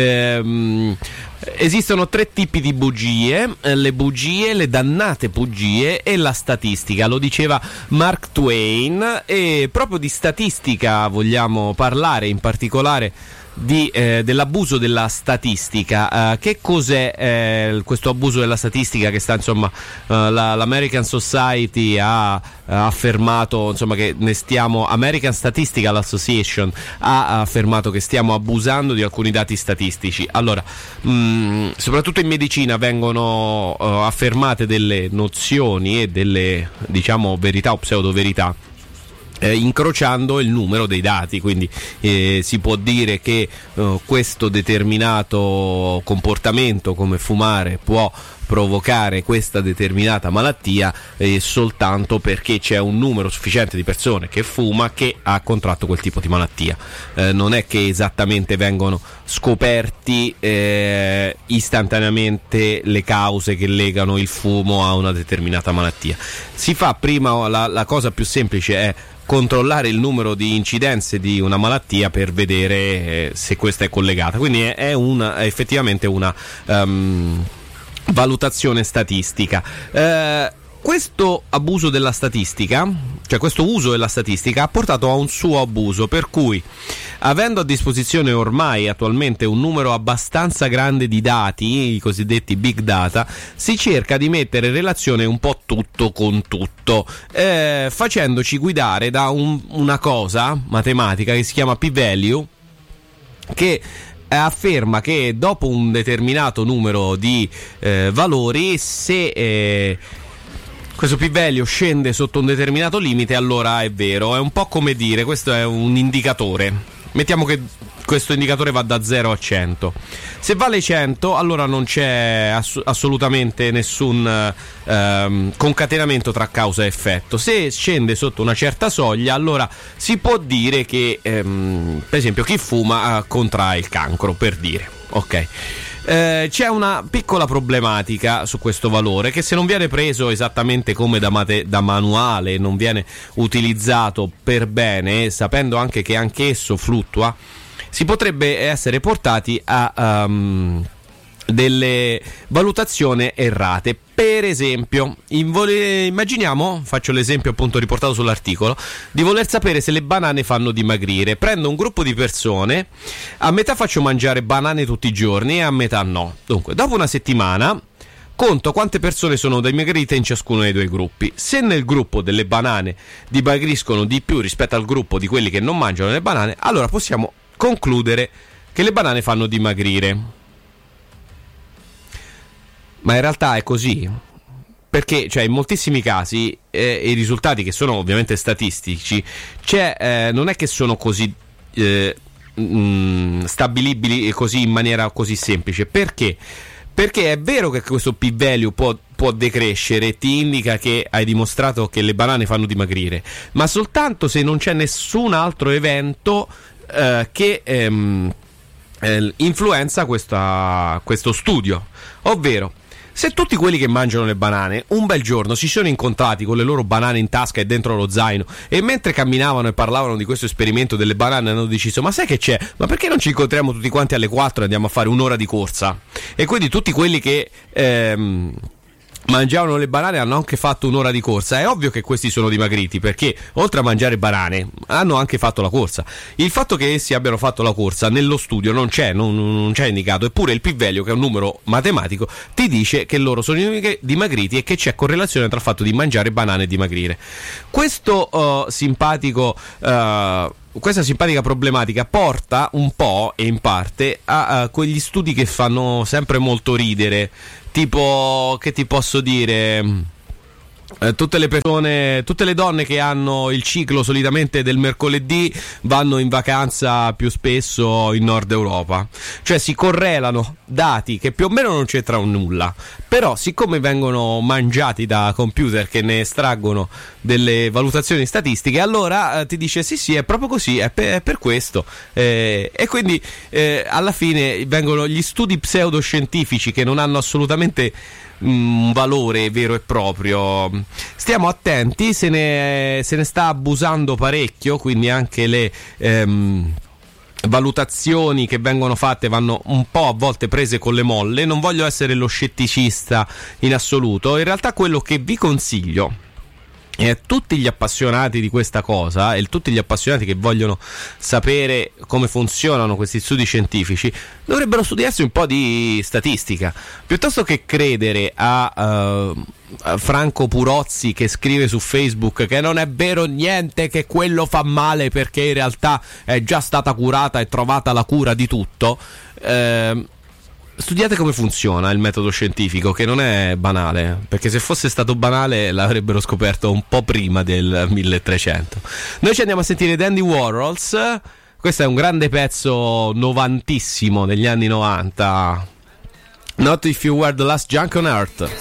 Ehm, esistono tre tipi di bugie: le bugie, le dannate bugie e la statistica. Lo diceva Mark Twain, e proprio di statistica vogliamo parlare, in particolare di, eh, dell'abuso della statistica. Uh, che cos'è eh, questo abuso della statistica che sta, insomma, uh, la, l'American Society ha uh, affermato, insomma, che ne stiamo, American Statistical Association ha affermato che stiamo abusando di alcuni dati statistici. Allora, mh, soprattutto in medicina vengono uh, affermate delle nozioni e delle, diciamo, verità o pseudo verità, Eh, incrociando il numero dei dati. Quindi eh, si può dire che eh, questo determinato comportamento, come fumare, può provocare questa determinata malattia eh, soltanto perché c'è un numero sufficiente di persone che fuma che ha contratto quel tipo di malattia. Eh, non è che esattamente vengono scoperti eh, istantaneamente le cause che legano il fumo a una determinata malattia. Si fa prima, la, la cosa più semplice è controllare il numero di incidenze di una malattia per vedere eh, se questa è collegata. Quindi è, è, una, è effettivamente una um, valutazione statistica. Eh, questo abuso della statistica, cioè questo uso della statistica, ha portato a un suo abuso, per cui, avendo a disposizione ormai attualmente un numero abbastanza grande di dati, i cosiddetti big data, si cerca di mettere in relazione un po' tutto con tutto, eh, facendoci guidare da un, una cosa matematica che si chiama p-value, che afferma che dopo un determinato numero di eh, valori, se eh, questo p-value scende sotto un determinato limite, allora è vero. È un po' come dire, questo è un indicatore. Mettiamo che questo indicatore va da zero a cento. Se vale cento, allora non c'è ass- assolutamente nessun ehm, concatenamento tra causa e effetto. Se scende sotto una certa soglia, allora si può dire che, ehm, per esempio, chi fuma eh, contrae il cancro, per dire. Ok. Eh, c'è una piccola problematica su questo valore, che se non viene preso esattamente come da, mate- da manuale, non viene utilizzato per bene, sapendo anche che anch'esso fluttua, si potrebbe essere portati a um, delle valutazioni errate. Per esempio, in vole- immaginiamo, faccio l'esempio appunto riportato sull'articolo, di voler sapere se le banane fanno dimagrire. Prendo un gruppo di persone, a metà faccio mangiare banane tutti i giorni e a metà no. Dunque, dopo una settimana conto quante persone sono dimagrite in ciascuno dei due gruppi. Se nel gruppo delle banane dimagriscono di più rispetto al gruppo di quelli che non mangiano le banane, allora possiamo concludere che le banane fanno dimagrire. Ma in realtà è così, perché, cioè, in moltissimi casi eh, i risultati, che sono ovviamente statistici, c'è, eh, non è che sono così eh, mh, stabilibili così in maniera così semplice. Perché? Perché è vero che questo p-value può, può decrescere, ti indica che hai dimostrato che le banane fanno dimagrire, ma soltanto se non c'è nessun altro evento eh, che ehm, eh, influenza questa, questo studio. Ovvero, se tutti quelli che mangiano le banane un bel giorno si sono incontrati con le loro banane in tasca e dentro lo zaino, e mentre camminavano e parlavano di questo esperimento delle banane hanno deciso: ma sai che c'è? Ma perché non ci incontriamo tutti quanti alle quattro e andiamo a fare un'ora di corsa? E quindi tutti quelli che ehm, mangiavano le banane hanno anche fatto un'ora di corsa. È ovvio che questi sono dimagriti, perché oltre a mangiare banane hanno anche fatto la corsa. Il fatto che essi abbiano fatto la corsa nello studio non c'è, non, non c'è indicato, eppure il p-value, che è un numero matematico, ti dice che loro sono dimagriti e che c'è correlazione tra il fatto di mangiare banane e dimagrire. Questo uh, simpatico uh, questa simpatica problematica porta un po' e in parte a, a quegli studi che fanno sempre molto ridere, tipo, che ti posso dire, Eh, tutte le persone, tutte le donne che hanno il ciclo solitamente del mercoledì vanno in vacanza più spesso in Nord Europa. Cioè si correlano dati che più o meno non c'entrano nulla, però siccome vengono mangiati da computer che ne estraggono delle valutazioni statistiche, allora eh, ti dice sì sì è proprio così, è per, è per questo, eh, e quindi eh, alla fine vengono gli studi pseudoscientifici che non hanno assolutamente un valore vero e proprio. Stiamo attenti, se ne, se ne sta abusando parecchio, quindi anche le ehm, valutazioni che vengono fatte vanno un po' a volte prese con le molle. Non voglio essere lo scetticista in assoluto, in realtà quello che vi consiglio e tutti gli appassionati di questa cosa e tutti gli appassionati che vogliono sapere come funzionano questi studi scientifici dovrebbero studiarsi un po' di statistica piuttosto che credere a, uh, a Franco Purozzi che scrive su Facebook che non è vero niente, che quello fa male perché in realtà è già stata curata e trovata la cura di tutto. Uh, Studiate come funziona il metodo scientifico, che non è banale, perché se fosse stato banale l'avrebbero scoperto un po' prima del milletrecento. Noi ci andiamo a sentire Dandy Warhols, questo è un grande pezzo novantissimo degli anni novanta, Not If You Were The Last Junk On Earth.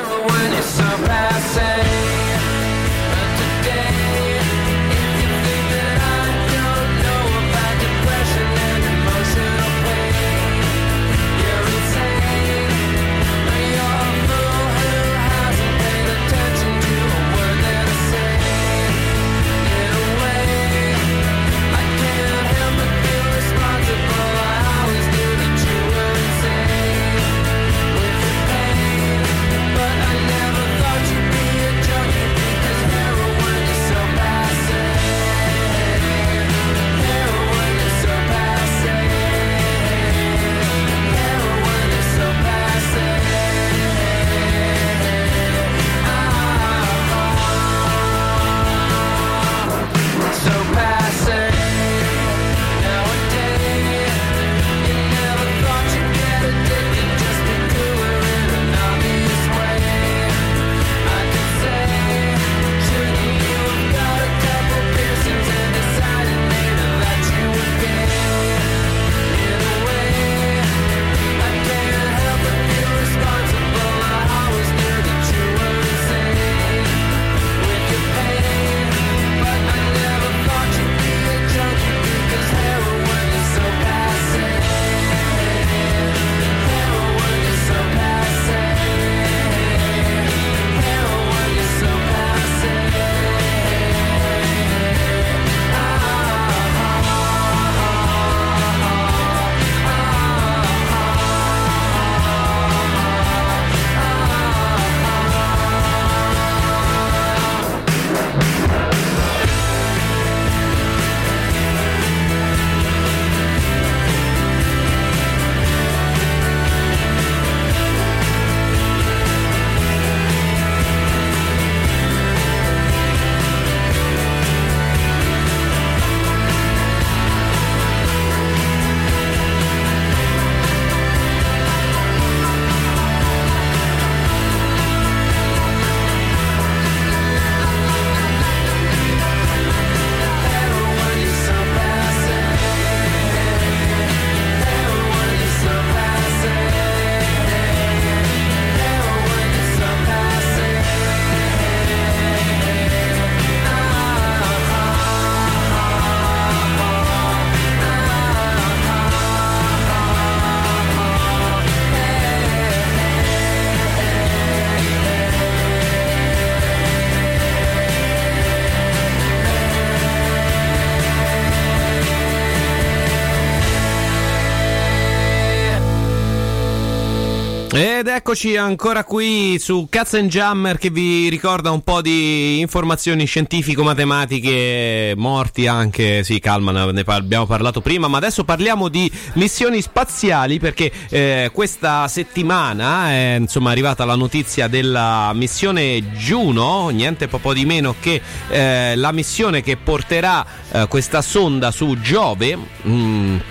Ed eccoci ancora qui su Cats and Jammer, che vi ricorda un po' di informazioni scientifico-matematiche, morti anche, sì, calma, ne abbiamo parlato prima, ma adesso parliamo di missioni spaziali, perché eh, questa settimana è insomma arrivata la notizia della missione Juno, niente po' di meno che eh, la missione che porterà eh, questa sonda su Giove. Mm.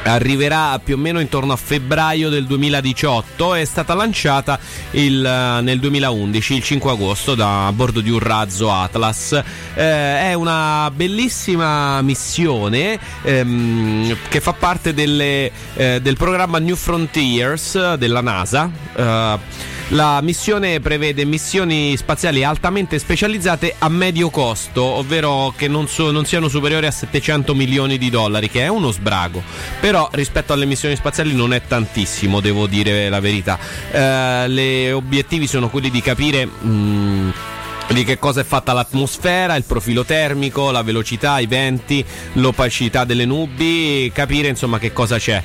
arriverà più o meno intorno a febbraio del duemiladiciotto. È stata lanciata il, nel duemilaundici, il cinque agosto, da a bordo di un razzo Atlas. Eh, è una bellissima missione ehm, che fa parte delle, eh, del programma New Frontiers della NASA. Eh, La missione prevede missioni spaziali altamente specializzate a medio costo, ovvero che non, so, non siano superiori a settecento milioni di dollari, che è uno sbrago. Però rispetto alle missioni spaziali non è tantissimo, devo dire la verità. Eh, le obiettivi sono quelli di capire mh, di che cosa è fatta l'atmosfera, il profilo termico, la velocità, i venti, l'opacità delle nubi, capire insomma che cosa c'è.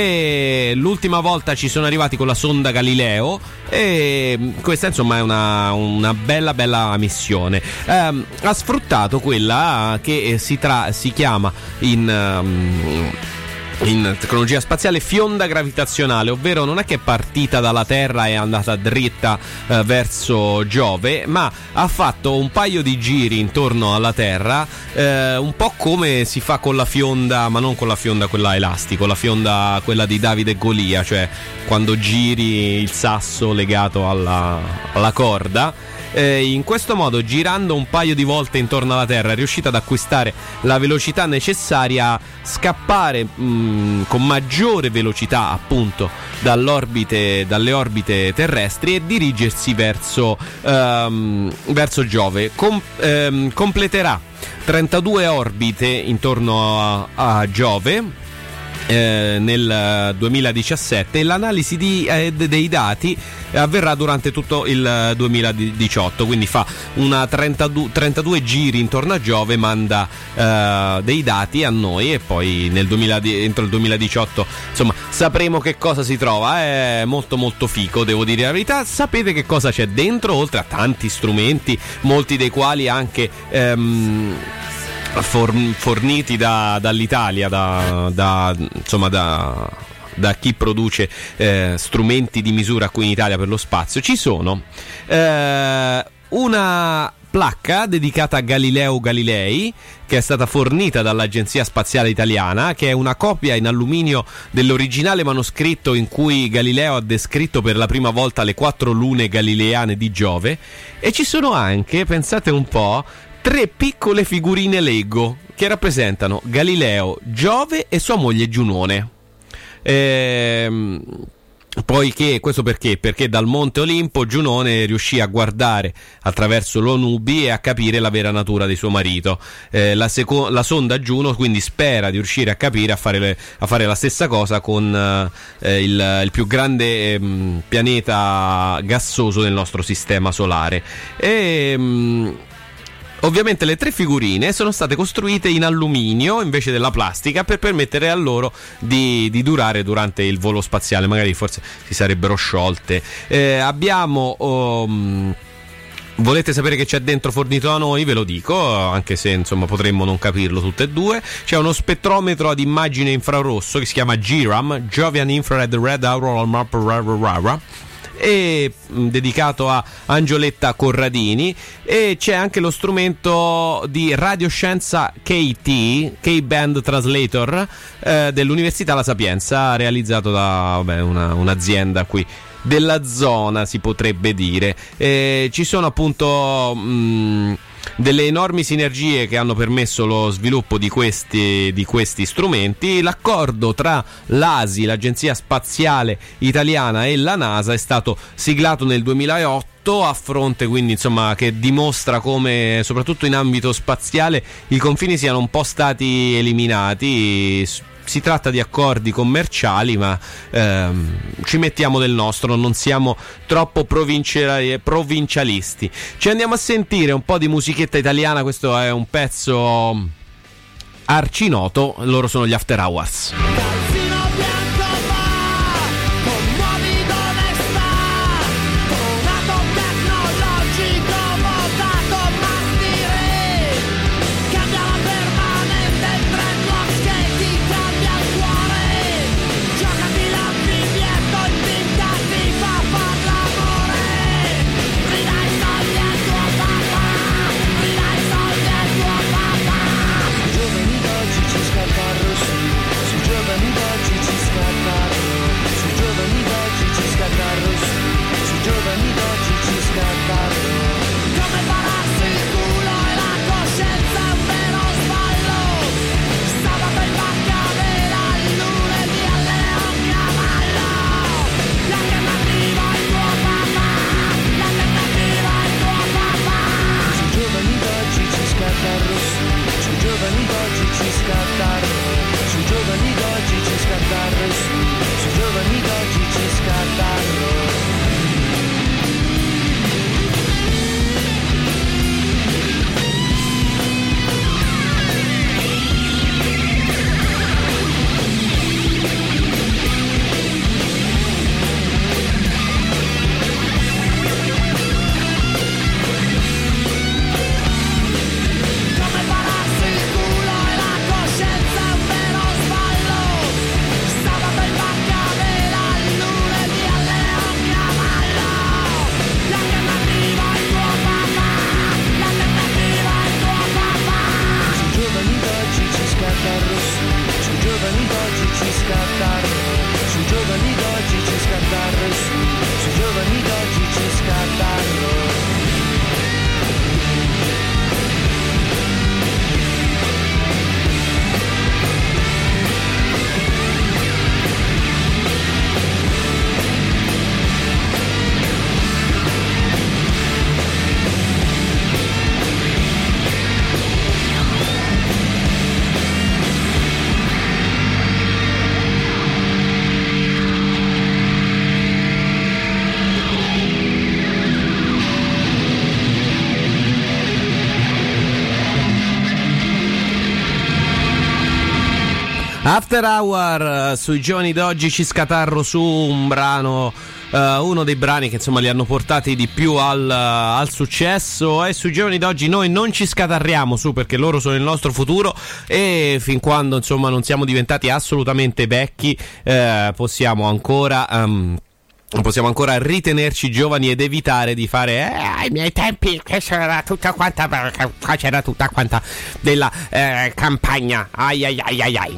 E l'ultima volta ci sono arrivati con la sonda Galileo e questa insomma è una, una bella bella missione. Eh, ha sfruttato quella che si, tra, si chiama in... Um, in tecnologia spaziale fionda gravitazionale, ovvero non è che è partita dalla Terra e è andata dritta eh, verso Giove, ma ha fatto un paio di giri intorno alla Terra, eh, un po' come si fa con la fionda, ma non con la fionda quella elastico, la fionda quella di Davide e Golia, cioè quando giri il sasso legato alla, alla corda. Eh, in questo modo, girando un paio di volte intorno alla Terra, è riuscita ad acquistare la velocità necessaria a scappare mh, con maggiore velocità appunto dall'orbite, dalle orbite terrestri e dirigersi verso, ehm, verso Giove. Com- ehm, completerà trentadue orbite intorno a, a Giove Eh, nel duemiladiciassette, e l'analisi di, eh, dei dati avverrà durante tutto il duemiladiciotto, quindi fa una trentadue, trentadue giri intorno a Giove, manda eh, dei dati a noi e poi nel duemila, entro il duemiladiciotto insomma sapremo che cosa si trova. È molto molto fico, devo dire la verità. Sapete che cosa c'è dentro, oltre a tanti strumenti, molti dei quali anche ehm, forniti da, dall'Italia, da, da, insomma da, da chi produce eh, strumenti di misura qui in Italia per lo spazio. Ci sono eh, una placca dedicata a Galileo Galilei, che è stata fornita dall'Agenzia Spaziale Italiana, che è una copia in alluminio dell'originale manoscritto in cui Galileo ha descritto per la prima volta le quattro lune galileane di Giove. E ci sono anche, pensate un po', tre piccole figurine Lego che rappresentano Galileo, Giove e sua moglie Giunone. Ehm, poiché, questo perché? Perché dal Monte Olimpo Giunone riuscì a guardare attraverso lo nubi e a capire la vera natura di suo marito. Eh, la, seco- la sonda Juno quindi spera di riuscire a capire, a fare, le- a fare la stessa cosa con eh, il, il più grande eh, pianeta gassoso del nostro sistema solare. E... Mh, Ovviamente le tre figurine sono state costruite in alluminio invece della plastica per permettere a loro di, di durare durante il volo spaziale. Magari forse si sarebbero sciolte. Eh, abbiamo... Um, Volete sapere che c'è dentro fornito da noi? Ve lo dico, anche se insomma potremmo non capirlo tutte e due. C'è uno spettrometro ad immagine infrarosso che si chiama G R A M, Jovian Infrared Red Auroral Map Rara, e mh, dedicato a Angioletta Corradini. E c'è anche lo strumento di radioscienza K T, K-Band Translator, eh, dell'Università La Sapienza, realizzato da vabbè, una, un'azienda qui della zona, si potrebbe dire. Eh, ci sono appunto mh, delle enormi sinergie che hanno permesso lo sviluppo di questi, di questi strumenti. L'accordo tra l'A S I, l'Agenzia Spaziale Italiana, e la NASA è stato siglato nel duemilaotto, a fronte quindi insomma che dimostra come soprattutto in ambito spaziale i confini siano un po' stati eliminati. Si tratta di accordi commerciali, ma ehm, ci mettiamo del nostro, non siamo troppo provincia- provincialisti. Ci andiamo a sentire un po' di musichetta italiana. Questo è un pezzo arcinoto, loro sono gli After Hours. Giovani Ciscatarro, sui giovani d'oggi Ciscatarro, su, sui giovani d'oggi Ciscatarro. After Hour uh, sui giovani d'oggi Ciscatarro, su un brano, uh, uno dei brani che insomma li hanno portati di più al, uh, al successo. E sui giovani d'oggi noi non ci scatarriamo su, perché loro sono il nostro futuro, e fin quando insomma non siamo diventati assolutamente vecchi uh, possiamo ancora... Um, possiamo ancora ritenerci giovani ed evitare di fare eh, ai miei tempi che c'era tutta quanta c'era tutta quanta della eh, campagna ai ai ai ai ai.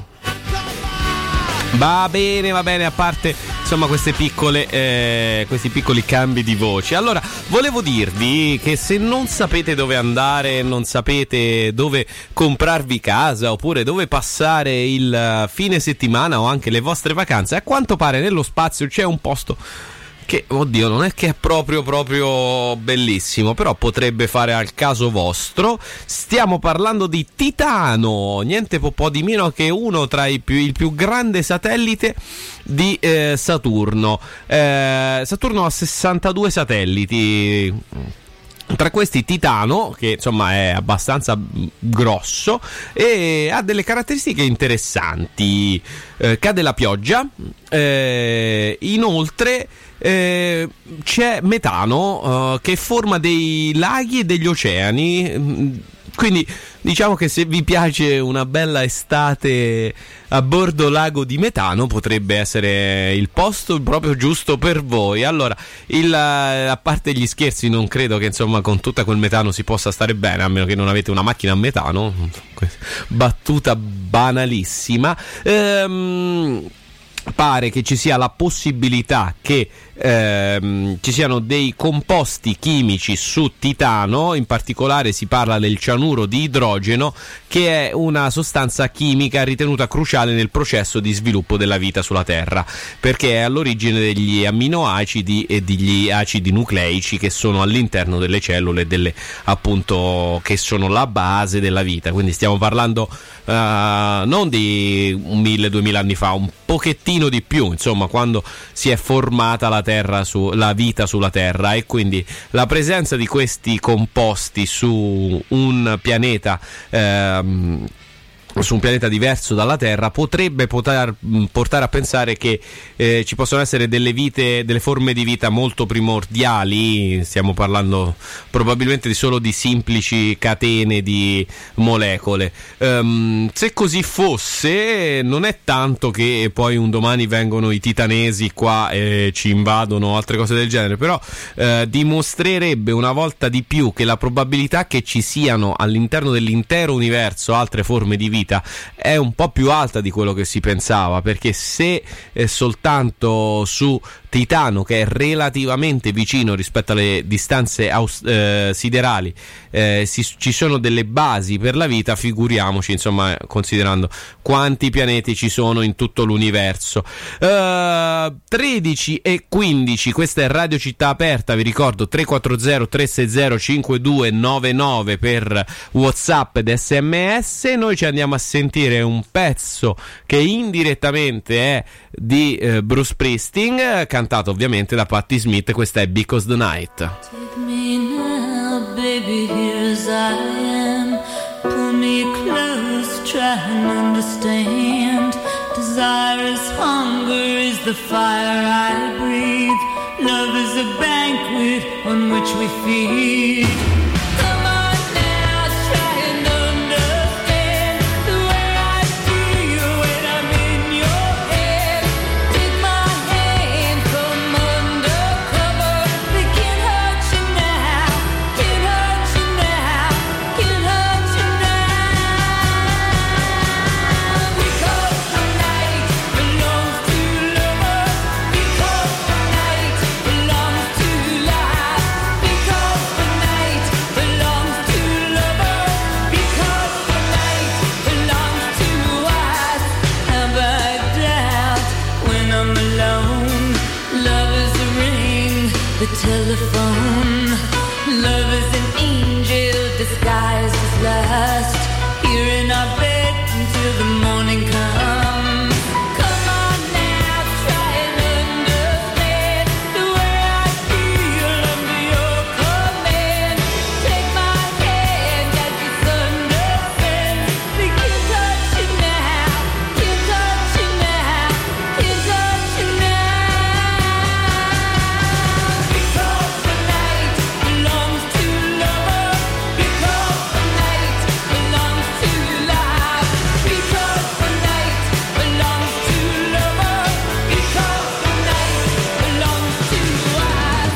Va bene, va bene, a parte insomma queste piccole eh, questi piccoli cambi di voce. Allora, volevo dirvi che se non sapete dove andare, non sapete dove comprarvi casa oppure dove passare il fine settimana o anche le vostre vacanze, a quanto pare nello spazio c'è un posto che, oddio, non è che è proprio proprio bellissimo, però potrebbe fare al caso vostro. Stiamo parlando di Titano, niente po', po' di meno che uno tra i più, il più grande satellite di eh, Saturno. Eh, Saturno ha sessantadue satelliti. Tra questi Titano, che insomma è abbastanza grosso e ha delle caratteristiche interessanti. Eh, cade la pioggia, eh, inoltre eh, c'è metano eh, che forma dei laghi e degli oceani. Quindi diciamo che se vi piace una bella estate a bordo lago di metano, potrebbe essere il posto proprio giusto per voi. Allora, il, a parte gli scherzi, non credo che insomma con tutto quel metano si possa stare bene, a meno che non avete una macchina a metano. Battuta banalissima. Ehm... Pare che ci sia la possibilità che ehm, ci siano dei composti chimici su Titano, in particolare si parla del cianuro di idrogeno, che è una sostanza chimica ritenuta cruciale nel processo di sviluppo della vita sulla Terra, perché è all'origine degli amminoacidi e degli acidi nucleici che sono all'interno delle cellule, delle, appunto, che sono la base della vita. Quindi stiamo parlando uh, non di un mille, duemila anni fa, un pochettino di più, insomma, quando si è formata la terra su, la vita sulla Terra. E quindi la presenza di questi composti su un pianeta ehm, su un pianeta diverso dalla Terra potrebbe poter, portare a pensare che eh, ci possono essere delle vite, delle forme di vita molto primordiali. Stiamo parlando probabilmente di solo di semplici catene di molecole. Um, se così fosse, non è tanto che poi un domani vengono i titanesi qua e ci invadono, altre cose del genere, però eh, dimostrerebbe una volta di più che la probabilità che ci siano all'interno dell'intero universo altre forme di vita è un po' più alta di quello che si pensava, perché se eh, soltanto su Titano, che è relativamente vicino rispetto alle distanze aus- eh, siderali, eh, si, ci sono delle basi per la vita, figuriamoci, insomma, considerando quanti pianeti ci sono in tutto l'universo. uh, tredici e quindici, questa è Radio Città Aperta, vi ricordo tre quattro zero tre sei zero cinque due nove nove per WhatsApp ed S M S. Noi ci andiamo a sentire un pezzo che indirettamente è di eh, Bruce Springsteen, cantato ovviamente da Patti Smith. Questa è Because the Night. Take me now, baby, here as I am. Pull me close, try and understand. Desire is hunger, is the fire I breathe. Love is a banquet on which we feed. Because telephone. Love is an angel disguised as lust. Here in our bed until the morning comes. Come on now, try and understand the way I feel under your command. Take my hand as it's understand. We can touch it now, can touch it now, can touch it now. Because the night belongs to lovers. Because the night belongs to life. Because the night belongs to lovers. Because the night belongs to us.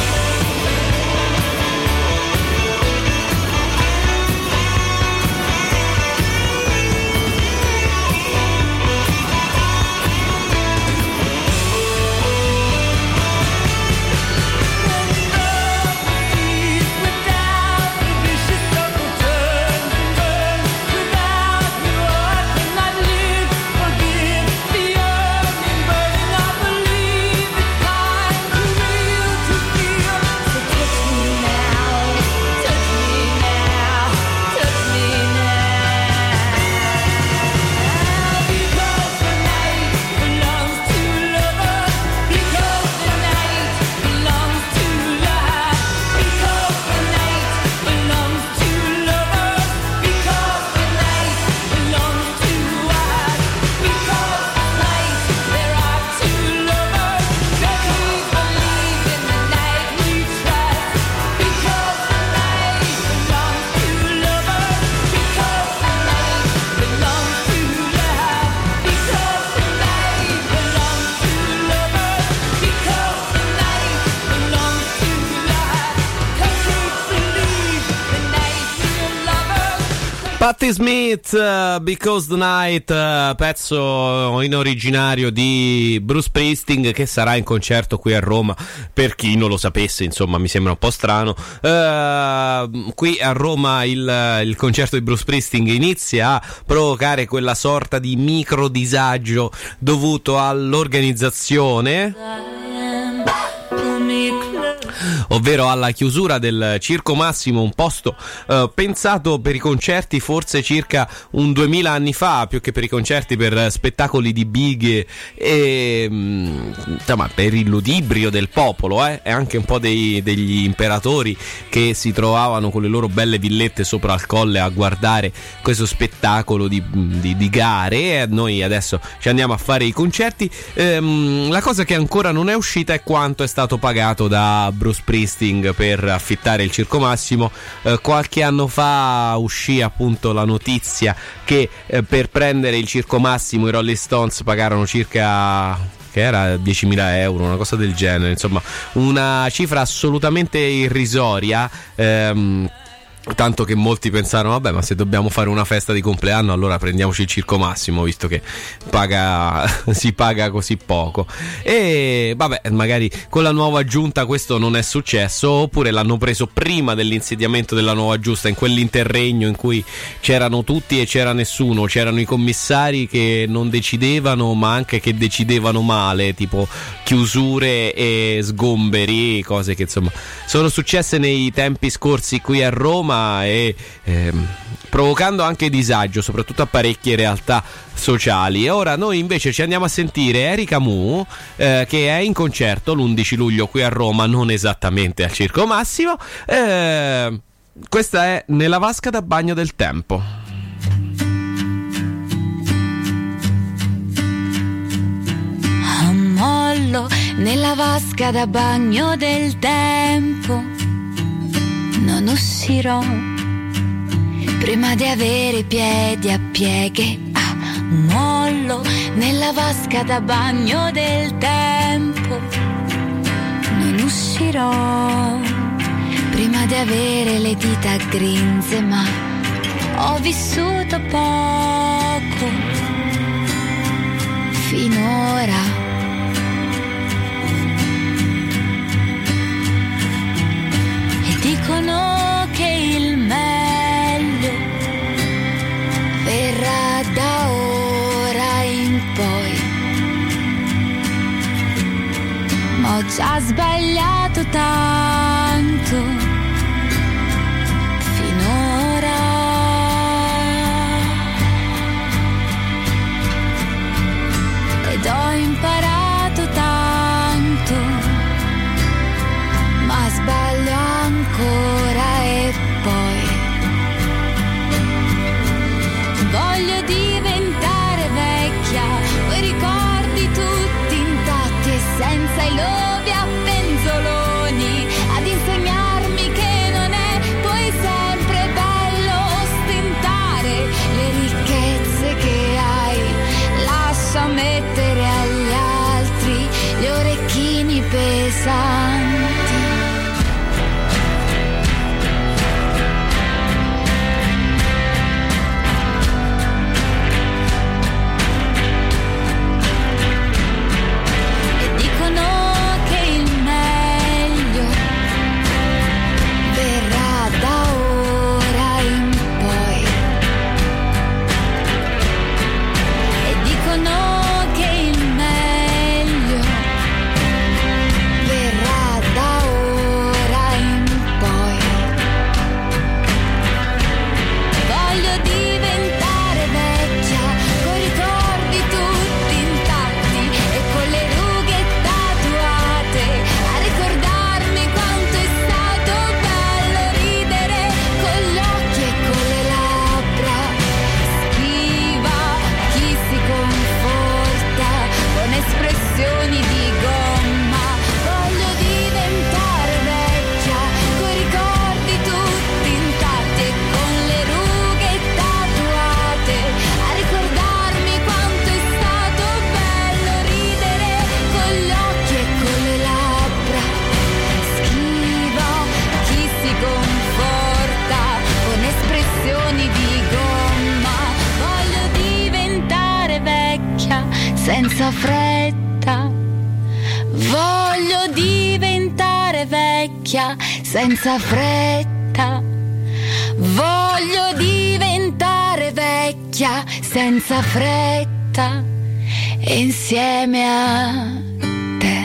Without the vicious circle turns and burns. Without your heart can I live? Forgive the yearning burning. I believe it's time to real to feel. So touch me now, touch me now, touch me now. Because the night belongs to lovers. Because the night belongs to life. Because the night belongs to lovers. Because the night belongs to us. Because tonight there are two lovers. Let me believe in the night we trust. Because the night belongs to lovers. Because the night belongs to love. Because the night belongs to lovers. Because the night belongs to love. Cause we believe the night we're lovers. Patti Smith, uh, Because the Night, uh, pezzo in originario di Bruce Springsteen, che sarà in concerto qui a Roma, per chi non lo sapesse, insomma mi sembra un po' strano. Uh, qui a Roma il, il concerto di Bruce Springsteen inizia a provocare quella sorta di micro disagio dovuto all'organizzazione, Pull me close. ovvero alla chiusura del Circo Massimo, un posto eh, pensato per i concerti forse circa un duemila anni fa, più che per i concerti, per spettacoli di bighe e mh, insomma per il ludibrio del popolo, eh, e anche un po' dei, degli imperatori che si trovavano con le loro belle villette sopra al colle a guardare questo spettacolo di, di, di gare. E noi adesso ci andiamo a fare i concerti. Ehm, la cosa che ancora non è uscita è quanto è stato pagato da Bruce Springsteen per affittare il Circo Massimo. Eh, qualche anno fa uscì appunto la notizia che eh, per prendere il Circo Massimo i Rolling Stones pagarono circa, che era diecimila euro, una cosa del genere, insomma una cifra assolutamente irrisoria. ehm, Tanto che molti pensarono, vabbè, ma se dobbiamo fare una festa di compleanno allora prendiamoci il Circo Massimo, visto che paga, si paga così poco. E vabbè, magari con la nuova giunta questo non è successo, oppure l'hanno preso prima dell'insediamento della nuova giunta, in quell'interregno in cui c'erano tutti e c'era nessuno, c'erano i commissari che non decidevano ma anche che decidevano male, tipo chiusure e sgomberi, cose che insomma sono successe nei tempi scorsi qui a Roma, e ehm, provocando anche disagio soprattutto a parecchie realtà sociali. E ora noi invece ci andiamo a sentire Erika Mu, eh, che è in concerto l'undici luglio qui a Roma, non esattamente al Circo Massimo. eh, questa è Nella vasca da bagno del tempo. Ammollo nella vasca da bagno del tempo, non uscirò prima di avere i piedi a pieghe. Ah, mollo nella vasca da bagno del tempo, non uscirò prima di avere le dita grinze, ma ho vissuto poco finora. Dicono che il meglio verrà da ora in poi, ma ho ci ha sbagliato tanto finora. Ed ho imparato tanto, ma sbaglio ancora e poi voglio diventare vecchia, quei ricordi tutti intatti e senza i lovi a penzoloni, ad insegnarmi che non è poi sempre bello ostentare le ricchezze che hai. Lascia mettere agli altri gli orecchini pesanti. Senza fretta, voglio diventare vecchia senza fretta, voglio diventare vecchia senza fretta e insieme a te.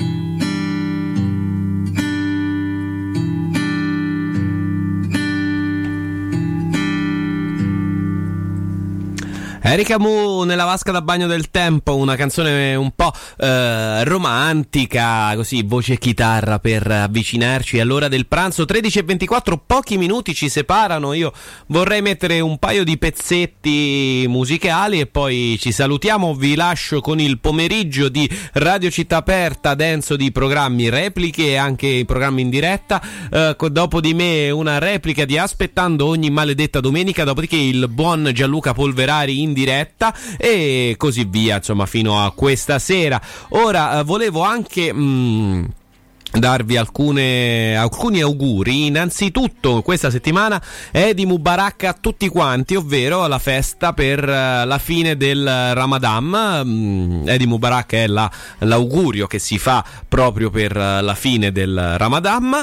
Erika Mu nella vasca da bagno del tempo, una canzone un po' eh, romantica, così voce e chitarra per avvicinarci all'ora del pranzo. Tredici e ventiquattro, pochi minuti ci separano. Io vorrei mettere un paio di pezzetti musicali e poi ci salutiamo. Vi lascio con il pomeriggio di Radio Città Aperta, denso di programmi, repliche e anche i programmi in diretta. Eh, dopo di me una replica di Aspettando ogni maledetta domenica, dopodiché il buon Gianluca Polverari in diretta e così via, insomma, fino a questa sera. Ora eh, volevo anche mh, darvi alcune, alcuni auguri. Innanzitutto questa settimana è di Mubarak a tutti quanti, ovvero la festa per uh, la fine del Ramadan. um, Eid Mubarak è la, l'augurio che si fa proprio per uh, la fine del Ramadan,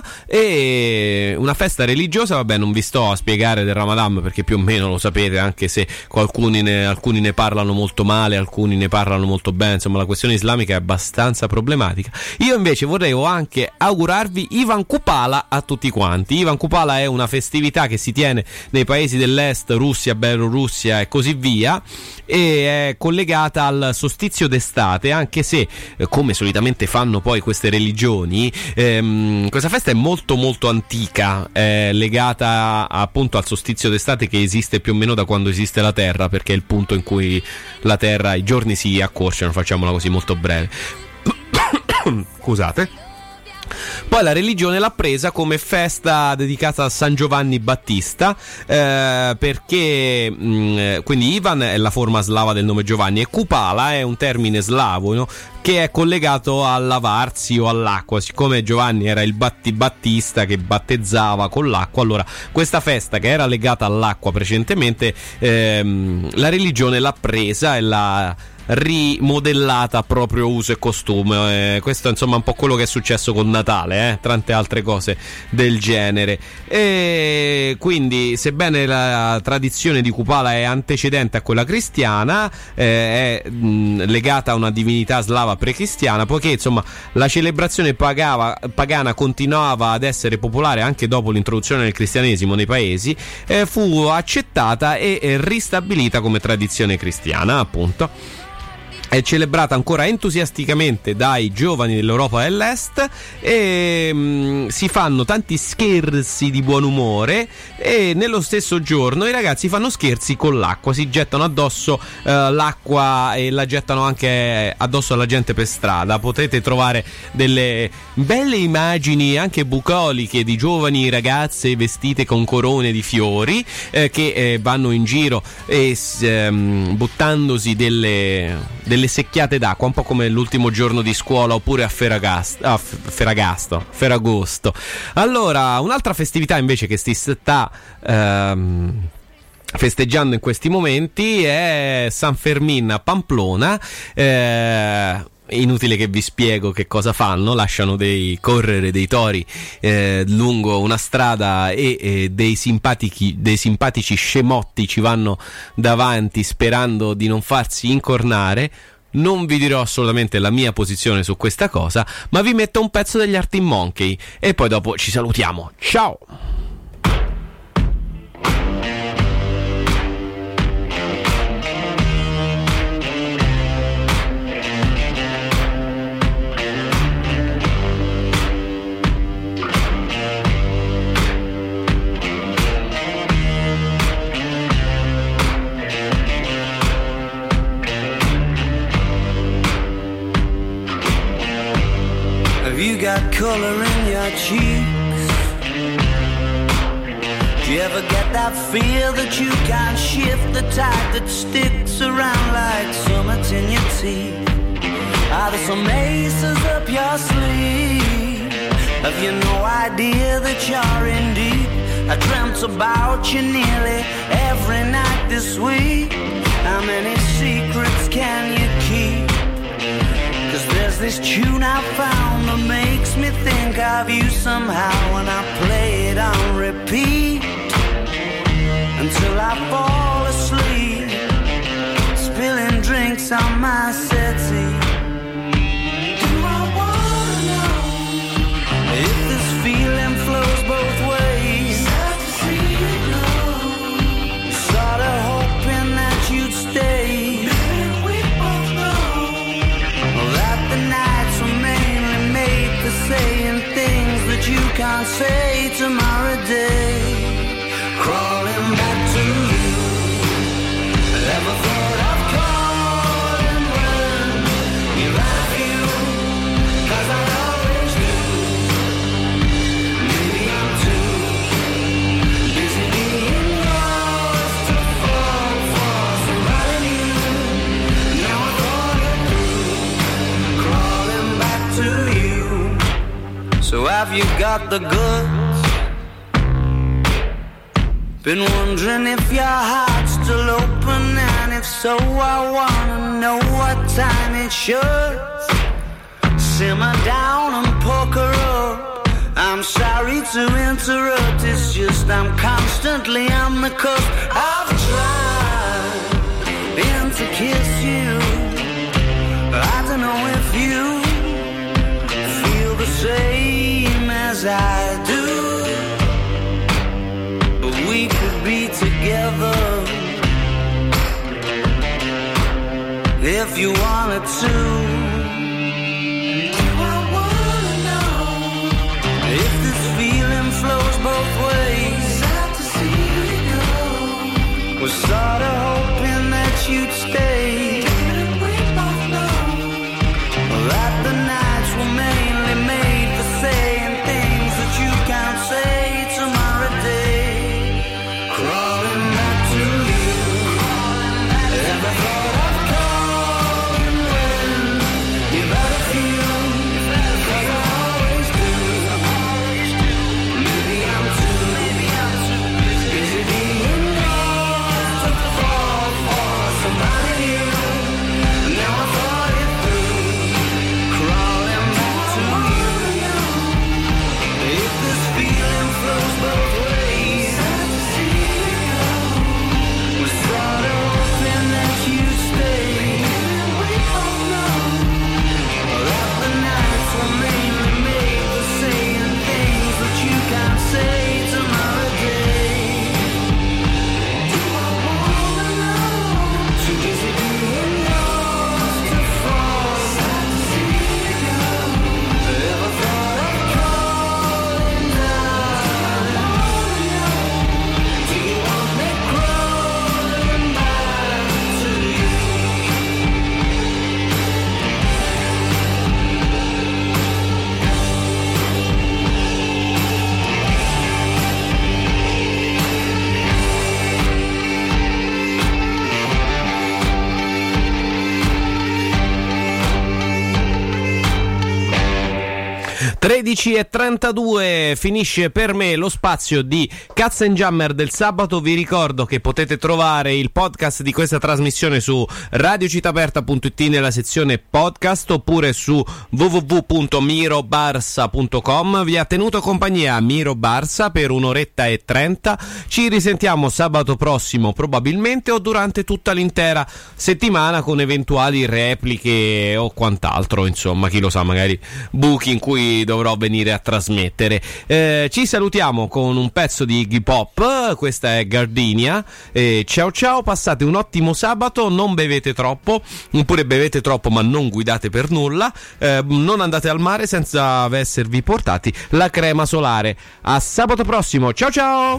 e una festa religiosa. Vabbè, non vi sto a spiegare del Ramadan perché più o meno lo sapete, anche se alcuni ne, alcuni ne parlano molto male, alcuni ne parlano molto bene. Insomma, la questione islamica è abbastanza problematica. Io invece volevo anche augurarvi Ivan Kupala a tutti quanti. Ivan Kupala è una festività che si tiene nei paesi dell'est, Russia, Bielorussia e così via, e è collegata al solstizio d'estate, anche se eh, come solitamente fanno poi queste religioni, ehm, questa festa è molto molto antica, è legata appunto al solstizio d'estate che esiste più o meno da quando esiste la Terra, perché è il punto in cui la Terra, i giorni si accorciano, facciamola così molto breve. Scusate. Poi la religione l'ha presa come festa dedicata a San Giovanni Battista, eh, perché mh, quindi Ivan è la forma slava del nome Giovanni e Kupala è un termine slavo, no? Che è collegato al lavarsi o all'acqua. Siccome Giovanni era il batti battista che battezzava con l'acqua, allora questa festa che era legata all'acqua precedentemente, ehm, la religione l'ha presa e l'ha rimodellata a proprio uso e costume. Eh, questo insomma è un po' quello che è successo con Natale, eh? Tante altre cose del genere. E quindi, sebbene la tradizione di Kupala è antecedente a quella cristiana, eh, è mh, legata a una divinità slava precristiana, poiché insomma la celebrazione pagava, pagana continuava ad essere popolare anche dopo l'introduzione del cristianesimo nei paesi, eh, fu accettata e eh, ristabilita come tradizione cristiana, appunto. È celebrata ancora entusiasticamente dai giovani dell'Europa dell'Est e mh, si fanno tanti scherzi di buon umore, e nello stesso giorno i ragazzi fanno scherzi con l'acqua, si gettano addosso eh, l'acqua e la gettano anche addosso alla gente per strada. Potete trovare delle belle immagini anche bucoliche di giovani ragazze vestite con corone di fiori eh, che eh, vanno in giro e ehm, buttandosi delle, delle secchiate d'acqua, un po' come l'ultimo giorno di scuola oppure a Ferragosto, a Ferragosto, Ferragosto. Allora, un'altra festività invece che si sta ehm, festeggiando in questi momenti è San Fermin a Pamplona. eh, Inutile che vi spiego che cosa fanno, lasciano dei correre dei tori eh, lungo una strada e, e dei simpatici dei simpatici scemotti ci vanno davanti sperando di non farsi incornare. Non vi dirò assolutamente la mia posizione su questa cosa, ma vi metto un pezzo degli Arctic Monkey e poi dopo ci salutiamo. Ciao! Got color in your cheeks. Do you ever get that feel that you can't shift, the tide that sticks around like summits in your teeth? Are there some aces up your sleeve? Have you no idea that you're in deep? I dreamt about you nearly every night this week. How many secrets can you keep? 'Cause there's this tune I found that makes me think of you somehow, and I play it on repeat until I fall asleep, spilling drinks on my settee. Do I wanna know if this feeling flows both ways? Sad to see you go. Sorta hoping that you'd stay. Saying things that you can't say tomorrow day. Crawling back to you. Never thought of calling when you're out of you, 'cause I always do. Maybe I'm too busy being lost to fall for somebody new. Now I thought it through. Crawling back to you. So have you got the goods? Been wondering if your heart's still open, and if so, I wanna know what time it should. Simmer down and poker up. I'm sorry to interrupt, it's just I'm constantly on the cusp. I've tried been to kiss you. I don't know if you feel the same as I do, but we could be together if you wanted to. Do I wanna know if this feeling flows both ways? Sad to see you go. Was sorta hoping that you'd stay. Didn't we both know that the nights were mainly made for saying things that you can't say tomorrow day? Crawling back to you. Ever thought of calling when you're out of you? 'Cause I always do. Maybe I'm too busy being lost to tredici e trentadue finisce per me lo spazio di Cats and Jammer del sabato. Vi ricordo che potete trovare il podcast di questa trasmissione su radiocittaaperta punto it nella sezione podcast oppure su w w w punto miro barsa punto com. Vi ha tenuto compagnia Miro Barsa per un'oretta e trenta. Ci risentiamo sabato prossimo probabilmente o durante tutta l'intera settimana con eventuali repliche o quant'altro, insomma, chi lo sa, magari buchi in cui dovrò venire a trasmettere. Eh, ci salutiamo con un pezzo di Iggy Pop, questa è Gardenia. Eh, ciao ciao, passate un ottimo sabato, non bevete troppo, oppure bevete troppo ma non guidate per nulla, eh, non andate al mare senza esservi portati la crema solare. A sabato prossimo, ciao ciao!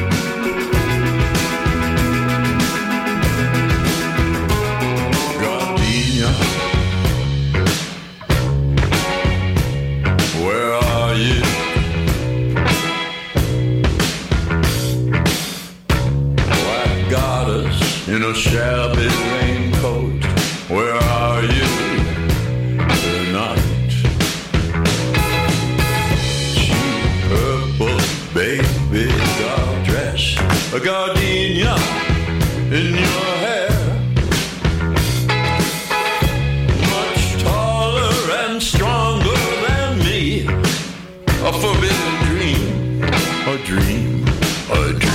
In a shabby raincoat, where are you tonight? Cheap purple baby doll dress, a gardenia in your hair. Much taller and stronger than me, a forbidden dream, a dream, a dream.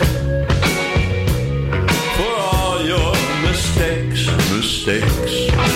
Mistakes